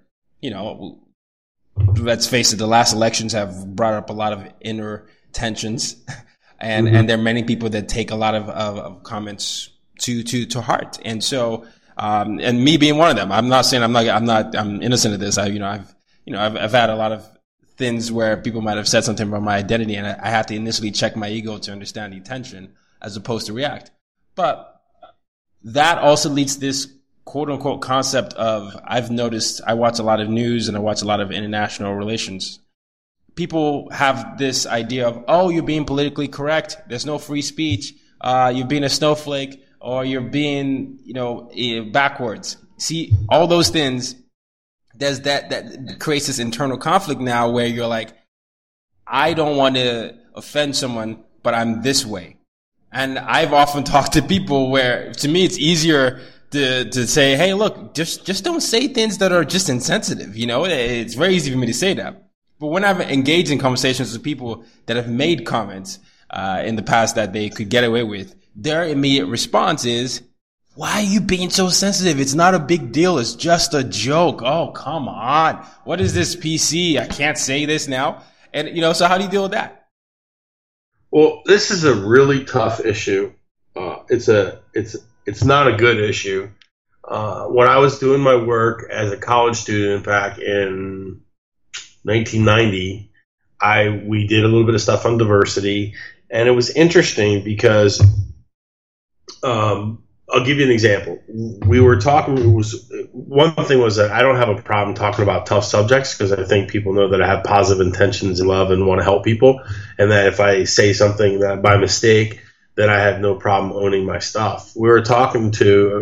let's face it, the last elections have brought up a lot of inner tensions, and there are many people that take a lot of comments to heart. And so, and me being one of them, I'm not saying I'm innocent of this. I've had a lot of things where people might have said something about my identity, and I have to initially check my ego to understand the intention as opposed to react. But that also leads to this quote unquote concept of, I've noticed, I watch a lot of news and I watch a lot of international relations. People have this idea of, oh, you're being politically correct. There's no free speech. You're being a snowflake, or you're being, backwards. See, all those things, there's that creates this internal conflict now where you're like, I don't want to offend someone, but I'm this way. And I've often talked to people where, to me, it's easier to say, hey, look, just don't say things that are just insensitive. It's very easy for me to say that. But when I've engaged in conversations with people that have made comments in the past that they could get away with, their immediate response is, why are you being so sensitive? It's not a big deal. It's just a joke. Oh, come on. What is this PC? I can't say this now. And, so how do you deal with that? Well, this is a really tough issue. It's not a good issue. When I was doing my work as a college student back in 1990, we did a little bit of stuff on diversity, and it was interesting because I'll give you an example. We were talking. One thing was that I don't have a problem talking about tough subjects because I think people know that I have positive intentions and love and want to help people, and that if I say something that by mistake, that I have no problem owning my stuff. We were talking to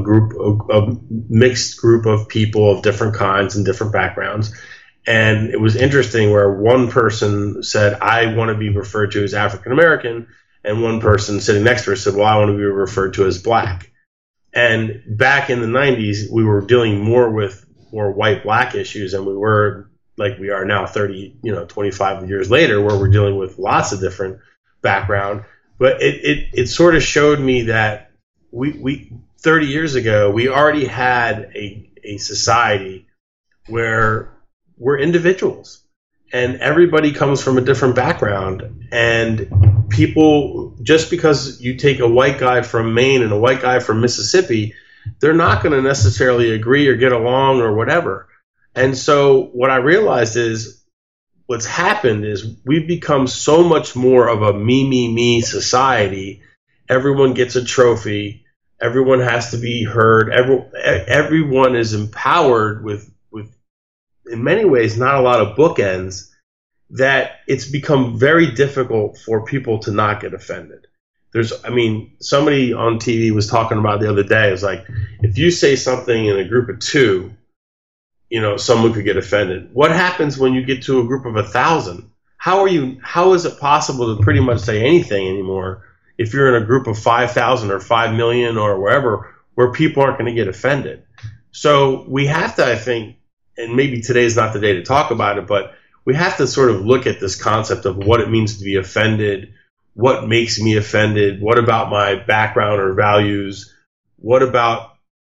a mixed group of people of different kinds and different backgrounds. And it was interesting where one person said, I want to be referred to as African American. And one person sitting next to her said, well, I want to be referred to as black. And back in the 90s, we were dealing more with more white-black issues than we were like we are now 25 years later, where we're dealing with lots of different background. But it sort of showed me that we 30 years ago, we already had a society where we're individuals and everybody comes from a different background. And people, just because you take a white guy from Maine and a white guy from Mississippi, they're not going to necessarily agree or get along or whatever. And so what I realized is, what's happened is we've become so much more of a me society. Everyone gets a trophy. Everyone has to be heard. Everyone is empowered with, in many ways, not a lot of bookends, that it's become very difficult for people to not get offended. Somebody on TV was talking about the other day, it was like, if you say something in a group of 2, someone could get offended. What happens when you get to a group of 1,000? How is it possible to pretty much say anything anymore if you're in a group of 5,000 or 5 million or wherever, where people aren't going to get offended? So we have to, I think, and maybe today is not the day to talk about it, but we have to sort of look at this concept of what it means to be offended, what makes me offended, what about my background or values, what about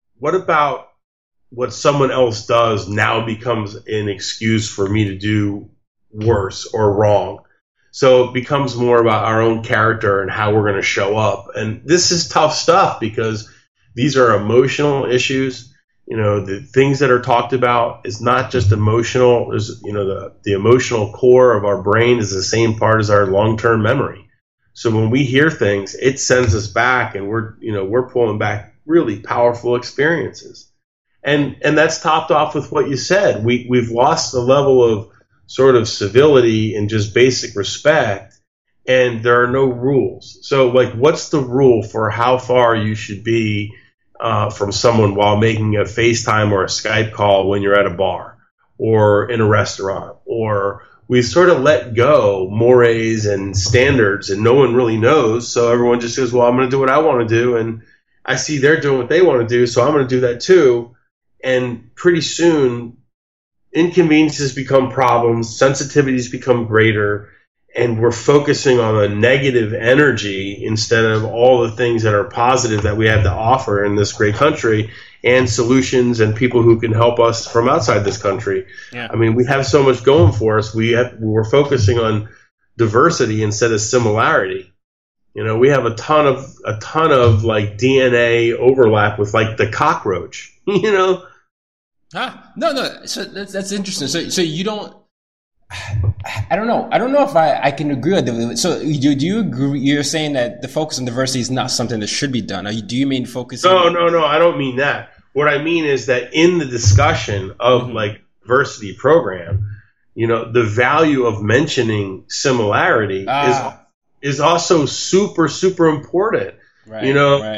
what someone else does now becomes an excuse for me to do worse or wrong. So it becomes more about our own character and how we're going to show up. And this is tough stuff because these are emotional issues. The things that are talked about is not just emotional. There's, the emotional core of our brain is the same part as our long-term memory. So when we hear things, it sends us back, and we're pulling back really powerful experiences. And that's topped off with what you said. We've lost the level of sort of civility and just basic respect, and there are no rules. So, what's the rule for how far you should be from someone while making a FaceTime or a Skype call when you're at a bar or in a restaurant? Or we sort of let go mores and standards, and no one really knows. So everyone just says, well, I'm going to do what I want to do, and I see they're doing what they want to do, so I'm going to do that too. And pretty soon, inconveniences become problems, sensitivities become greater, and we're focusing on a negative energy instead of all the things that are positive that we have to offer in this great country, and solutions and people who can help us from outside this country. Yeah. We have so much going for us. We're focusing on diversity instead of similarity. We have a ton of DNA overlap with the cockroach. No. So that's interesting. So you don't. I don't know. I don't know if I can agree with it. So do you agree? You're saying that the focus on diversity is not something that should be done. Do you mean focusing? No. I don't mean that. What I mean is that in the discussion of like diversity program, the value of mentioning similarity is also super, super important. Right.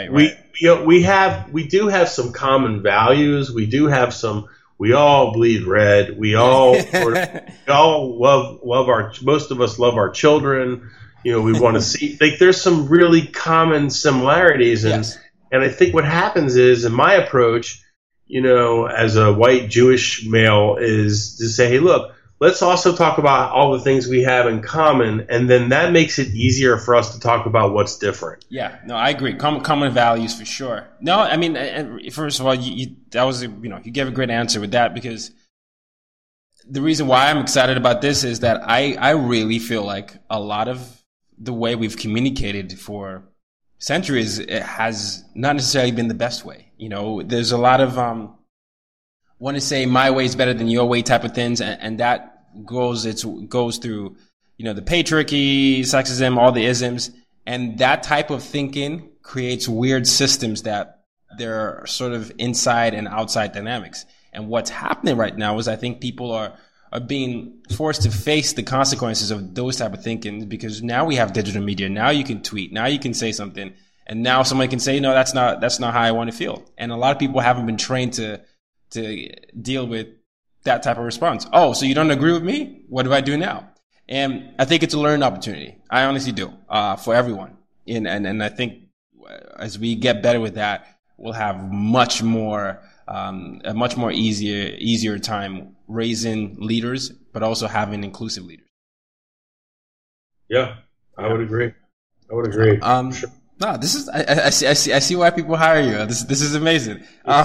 We do have some common values. We do have some. We all bleed red. We all most of us love our children. We want to see, like, there's some really common similarities. And I think what happens is, in my approach, as a white Jewish male, is to say, hey, look, let's also talk about all the things we have in common. And then that makes it easier for us to talk about what's different. Yeah, no, I agree. Common values for sure. No, I mean, first of all, you gave a great answer with that, because the reason why I'm excited about this is that I really feel like a lot of the way we've communicated for centuries, it has not necessarily been the best way. There's a lot of want to say my way is better than your way type of things, and that goes through the patriarchy, sexism, all the isms, and that type of thinking creates weird systems that there are sort of inside and outside dynamics. And what's happening right now is I think people are being forced to face the consequences of those type of thinking, because now we have digital media. Now you can tweet. Now you can say something, and now somebody can say, no, that's not how I want to feel. And a lot of people haven't been trained to deal with that type of response. Oh, so you don't agree with me? What do I do now? And I think it's a learning opportunity. I honestly do, for everyone. And I think as we get better with that, we'll have a much more easier time raising leaders, but also having inclusive leaders. Yeah, I would agree. Sure. No, this is I see why people hire you. This is amazing.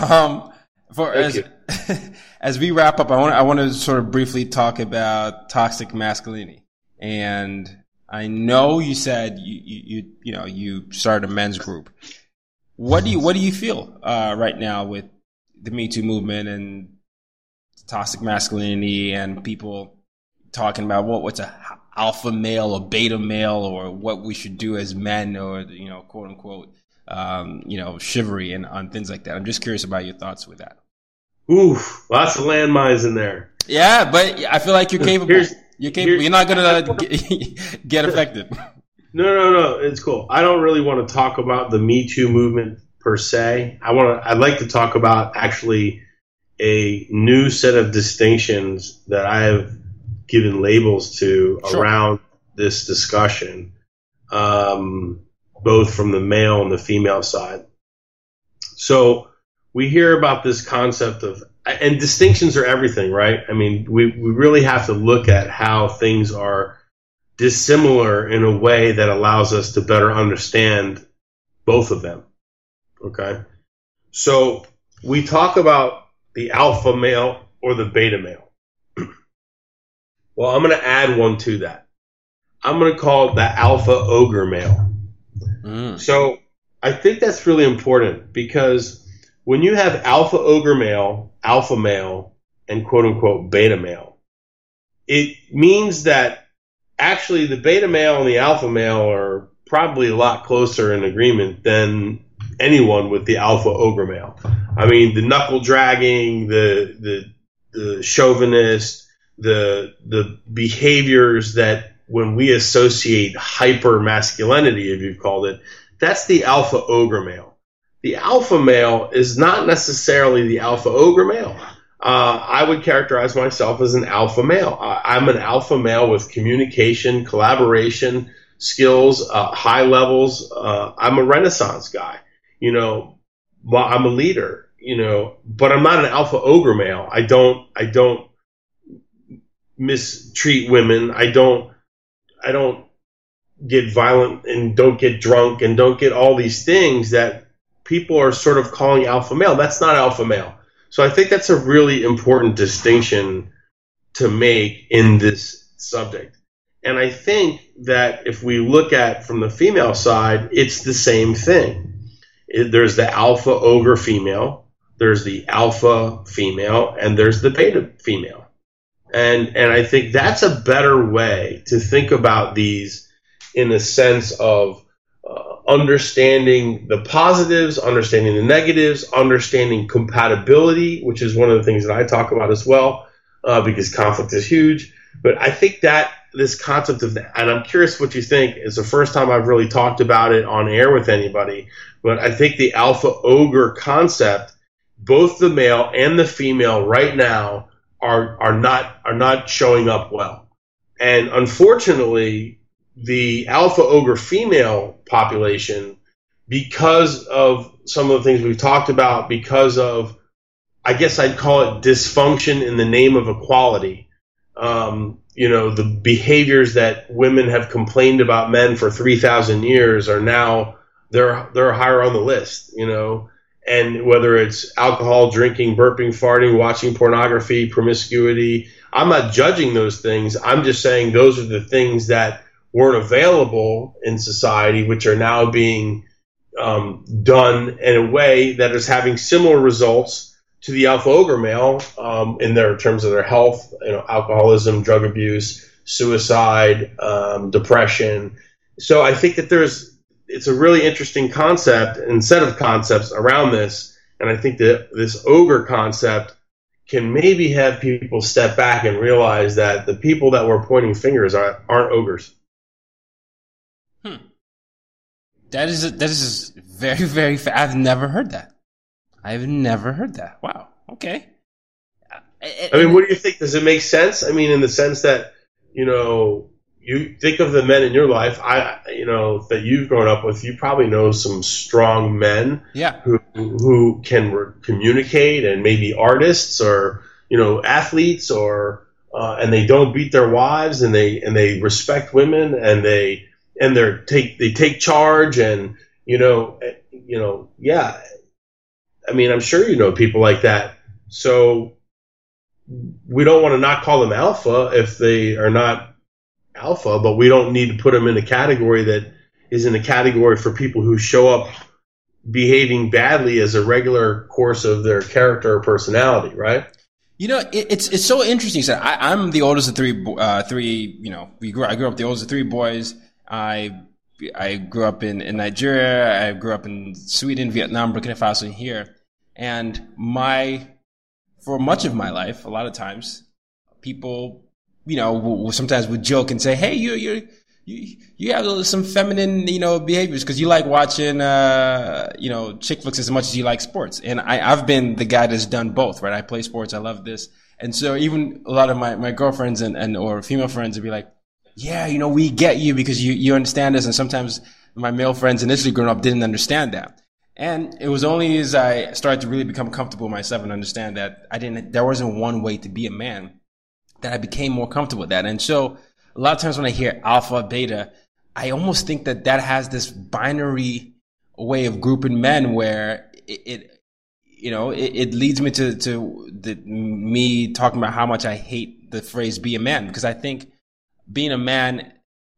As we wrap up, I want to sort of briefly talk about toxic masculinity. And I know you said you started a men's group. What do you feel right now with the Me Too movement and toxic masculinity, and people talking about what's a alpha male or beta male, or what we should do as men, or quote unquote chivalry and on things like that? I'm just curious about your thoughts with that. Oof, lots of landmines in there. Yeah, but I feel like you're capable. You're not gonna get affected. No, it's cool. I don't really want to talk about the Me Too movement per se. I'd like to talk about actually a new set of distinctions that I have given labels to around this discussion, both from the male and the female side. So we hear about this concept of, and distinctions are everything, right? I mean, we really have to look at how things are dissimilar in a way that allows us to better understand both of them. Okay? So we talk about the alpha male or the beta male. Well, I'm going to add one to that. I'm going to call it the alpha ogre male. So I think that's really important, because when you have alpha ogre male, alpha male, and quote unquote beta male, it means that actually the beta male and the alpha male are probably a lot closer in agreement than anyone with the alpha ogre male. I mean, the knuckle dragging, the chauvinist, the behaviors that when we associate hyper masculinity, if you've called it, that's the alpha ogre male. The alpha male is not necessarily the alpha ogre male. I would characterize myself as an alpha male. I'm an alpha male with communication, collaboration skills, high levels. I'm a Renaissance guy. I'm a leader. But I'm not an alpha ogre male. I don't mistreat women. I don't get violent and don't get drunk and don't get all these things that people are sort of calling alpha male. That's not alpha male. So I think that's a really important distinction to make in this subject. And I think that if we look at from the female side, it's the same thing. There's the alpha ogre female, there's the alpha female, and there's the beta female. And I think that's a better way to think about these, in the sense of understanding the positives, understanding the negatives, understanding compatibility, which is one of the things that I talk about as well, because conflict is huge. But I think that this concept of that, and I'm curious what you think. It's the first time I've really talked about it on air with anybody, but I think the alpha ogre concept, both the male and the female right now are not showing up well. And unfortunately, the alpha ogre female population, because of some of the things we've talked about, because of, I guess I'd call it dysfunction in the name of equality. The behaviors that women have complained about men for 3,000 years are now, they're higher on the list, and whether it's alcohol, drinking, burping, farting, watching pornography, promiscuity, I'm not judging those things. I'm just saying those are the things that weren't available in society, which are now being done in a way that is having similar results to the alpha ogre male in their terms of their health, alcoholism, drug abuse, suicide, depression. So I think that it's a really interesting concept and set of concepts around this, and I think that this ogre concept can maybe have people step back and realize that the people that we're pointing fingers aren't ogres. That is very, very I've never heard that. Wow. Okay. I mean, what do you think? Does it make sense? I mean, in the sense that, you think of the men in your life, that you've grown up with, you probably know some strong men who can communicate, and maybe artists or, athletes, or, and they don't beat their wives, and they respect women, and they take charge, and yeah. I mean, I'm sure people like that. So we don't want to not call them alpha if they are not alpha, but we don't need to put them in a category that is in a category for people who show up behaving badly as a regular course of their character or personality, right? It's so interesting. So I'm the oldest of three. I grew up the oldest of three boys. I grew up in Nigeria. I grew up in Sweden, Vietnam, Burkina Faso, and here. And for much of my life, a lot of times, people, sometimes would joke and say, "Hey, you have some feminine, behaviors because you like watching, chick flicks as much as you like sports." And I've been the guy that's done both, right? I play sports. I love this. And so even a lot of my girlfriends and or female friends would be like, "Yeah, we get you because you understand this." And sometimes my male friends initially growing up didn't understand that. And it was only as I started to really become comfortable with myself and understand that there wasn't one way to be a man, that I became more comfortable with that. And so a lot of times when I hear alpha, beta, I almost think that has this binary way of grouping men where it leads me to me talking about how much I hate the phrase "be a man," because I think being a man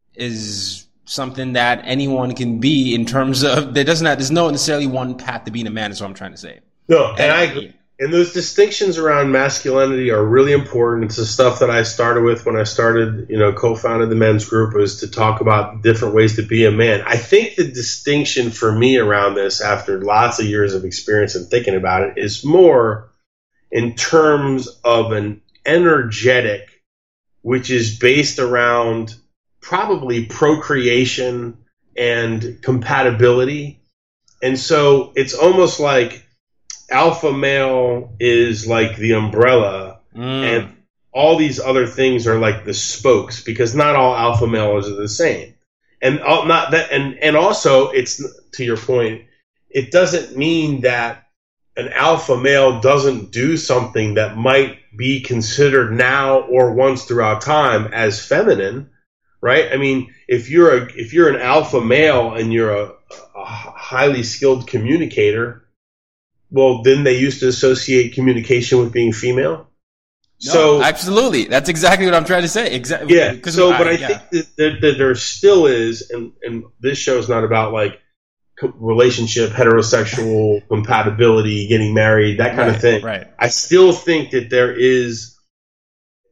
is something that anyone can be, in terms of there's no necessarily one path to being a man, is what I'm trying to say. No, and I agree. And those distinctions around masculinity are really important. It's the stuff that I started with when I started, co-founded the men's group, was to talk about different ways to be a man. I think the distinction for me around this, after lots of years of experience and thinking about it, is more in terms of an energetic, which is based around probably procreation and compatibility. And so it's almost like alpha male is like the umbrella, and all these other things are like the spokes, because not all alpha males are the same. And and also, it's, to your point, it doesn't mean that an alpha male doesn't do something that might be considered now or once throughout time as feminine, right? I mean, if you're an alpha male and you're a highly skilled communicator, well, didn't they used to associate communication with being female? No, so absolutely, that's exactly what I'm trying to say. Exactly. Yeah. So, I think that there still is, and this show is not about like relationship, heterosexual compatibility, getting married, that kind of thing. Right. I still think that there is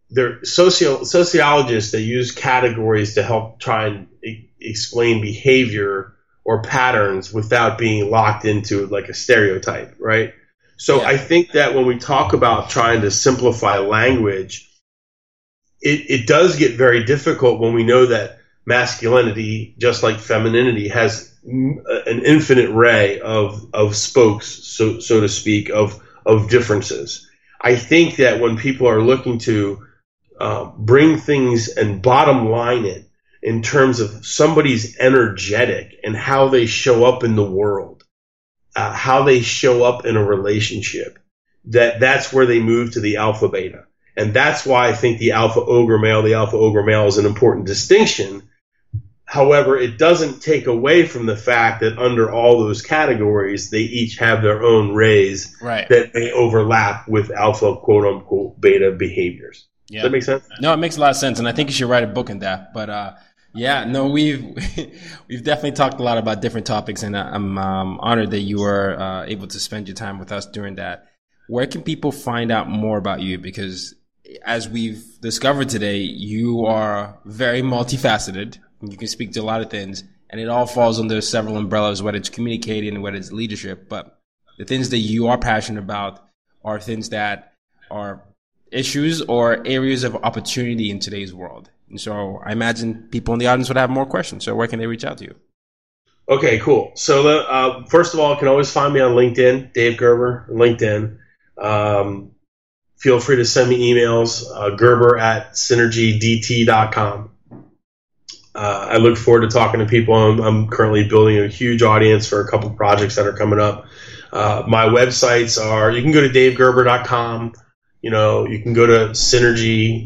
they're sociologists that use categories to help try and explain behavior or patterns without being locked into like a stereotype, right? So I think that when we talk about trying to simplify language, it does get very difficult when we know that masculinity, just like femininity, has an infinite array of spokes, so to speak, of differences. I think that when people are looking to bring things and bottom line it in terms of somebody's energetic and how they show up in the world, how they show up in a relationship, that's where they move to the alpha beta. And that's why I think the alpha ogre male is an important distinction. However, it doesn't take away from the fact that under all those categories, they each have their own rays that may overlap with alpha, quote unquote, beta behaviors. Yeah. Does that make sense? No, it makes a lot of sense. And I think you should write a book on that. But, we've definitely talked a lot about different topics, and I'm honored that you were able to spend your time with us during that. Where can people find out more about you? Because as we've discovered today, you are very multifaceted. You can speak to a lot of things, and it all falls under several umbrellas, whether it's communicating, whether it's leadership. But the things that you are passionate about are things that are issues or areas of opportunity in today's world. And so I imagine people in the audience would have more questions. So where can they reach out to you? Okay, cool. So first of all, you can always find me on LinkedIn, Dave Gerber, LinkedIn. Feel free to send me emails, gerber@synergydt.com. I look forward to talking to people. I'm currently building a huge audience for a couple projects that are coming up. My websites are, you can go to davegerber.com. You can go to Synergy,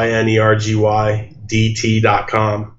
SYNERGYDT.com.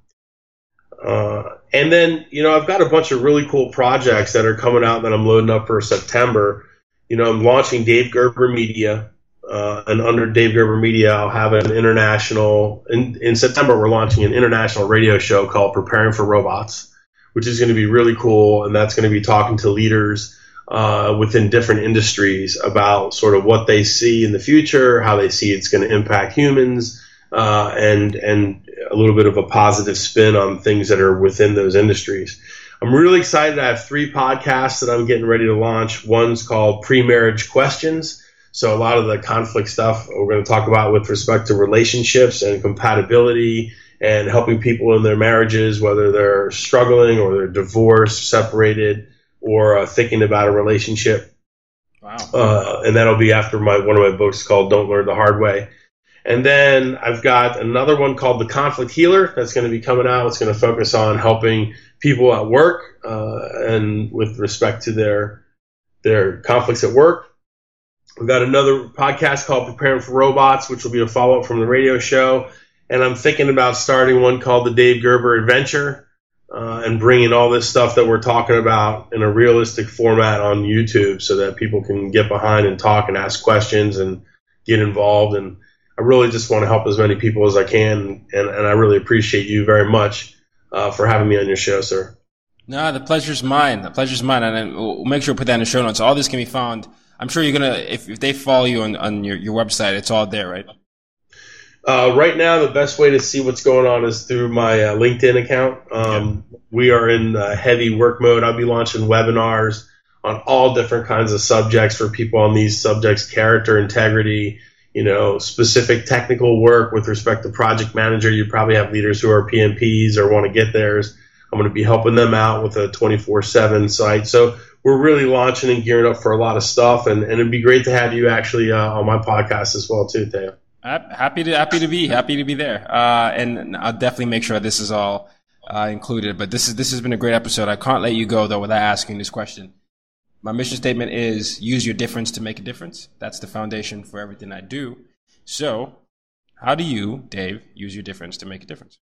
And then, I've got a bunch of really cool projects that are coming out that I'm loading up for September. I'm launching Dave Gerber Media. And under Dave Gerber Media, I'll have an international, in September, we're launching an international radio show called Preparing for Robots, which is going to be really cool. And that's going to be talking to leaders within different industries about sort of what they see in the future, how they see it's going to impact humans, and a little bit of a positive spin on things that are within those industries. I'm really excited. I have 3 podcasts that I'm getting ready to launch. One's called Pre-Marriage Questions. So a lot of the conflict stuff we're going to talk about with respect to relationships and compatibility and helping people in their marriages, whether they're struggling or they're divorced, separated, or thinking about a relationship. Wow. And that'll be after one of my books called Don't Learn the Hard Way. And then I've got another one called The Conflict Healer that's going to be coming out. It's going to focus on helping people at work and with respect to their conflicts at work. We've got another podcast called Preparing for Robots, which will be a follow-up from the radio show. And I'm thinking about starting one called The Dave Gerber Adventure and bringing all this stuff that we're talking about in a realistic format on YouTube so that people can get behind and talk and ask questions and get involved. And I really just want to help as many people as I can. And I really appreciate you very much for having me on your show, sir. No, the pleasure's mine. The pleasure's mine. And we'll make sure to put that in the show notes. All this can be found. I'm sure you're going to, if they follow you on your website, it's all there, right? Right now, the best way to see what's going on is through my LinkedIn account. We are in heavy work mode. I'll be launching webinars on all different kinds of subjects for people on these subjects, character, integrity, specific technical work with respect to project manager. You probably have leaders who are PMPs or want to get theirs. I'm going to be helping them out with a 24/7 site. So we're really launching and gearing up for a lot of stuff, and it'd be great to have you actually on my podcast as well too, Theo. Happy to be there, and I'll definitely make sure this is all included. But this has been a great episode. I can't let you go though without asking this question. My mission statement is use your difference to make a difference. That's the foundation for everything I do. So, how do you, Dave, use your difference to make a difference?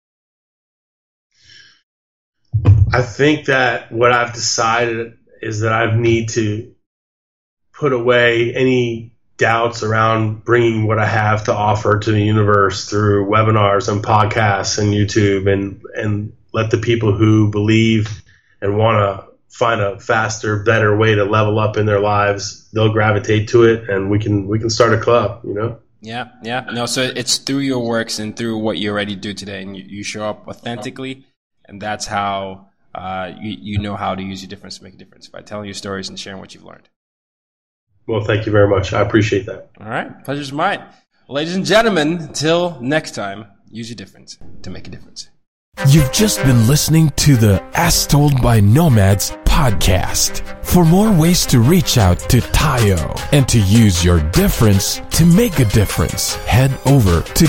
I think that what I've decided is that I need to put away any doubts around bringing what I have to offer to the universe through webinars and podcasts and YouTube, and let the people who believe and want to find a faster, better way to level up in their lives, they'll gravitate to it, and we can start a club, Yeah. No, so it's through your works and through what you already do today, and you show up authentically, and that's how you know how to use your difference to make a difference, by telling your stories and sharing what you've learned. Well, thank you very much. I appreciate that. All right. Pleasure's mine. Ladies and gentlemen, until next time, use your difference to make a difference. You've just been listening to the As Told by Nomads podcast. For more ways to reach out to Tayo and to use your difference to make a difference, head over to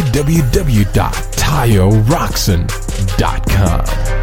www.tayoroxen.com.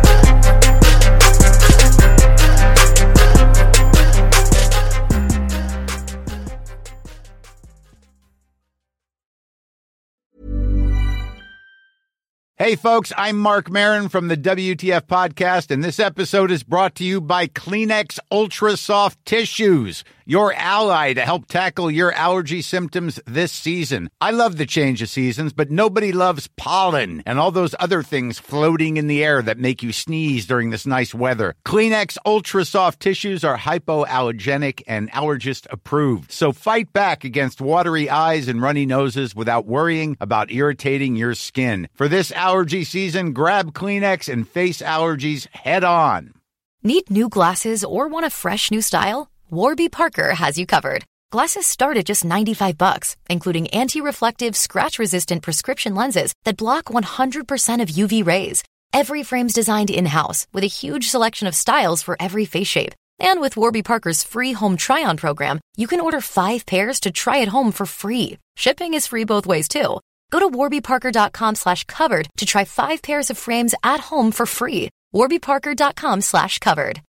Hey, folks, I'm Mark Maron from the WTF Podcast, and this episode is brought to you by Kleenex Ultra Soft Tissues, your ally to help tackle your allergy symptoms this season. I love the change of seasons, but nobody loves pollen and all those other things floating in the air that make you sneeze during this nice weather. Kleenex Ultra Soft Tissues are hypoallergenic and allergist approved, so fight back against watery eyes and runny noses without worrying about irritating your skin. For this allergy season, grab Kleenex and face allergies head on. Need new glasses or want a fresh new style? Warby Parker has you covered. Glasses start at just $95, including anti-reflective, scratch-resistant prescription lenses that block 100% of UV rays. Every frame's designed in-house with a huge selection of styles for every face shape. And with Warby Parker's free home try-on program, you can order 5 pairs to try at home for free. Shipping is free both ways, too. Go to warbyparker.com/covered to try 5 pairs of frames at home for free. warbyparker.com/covered.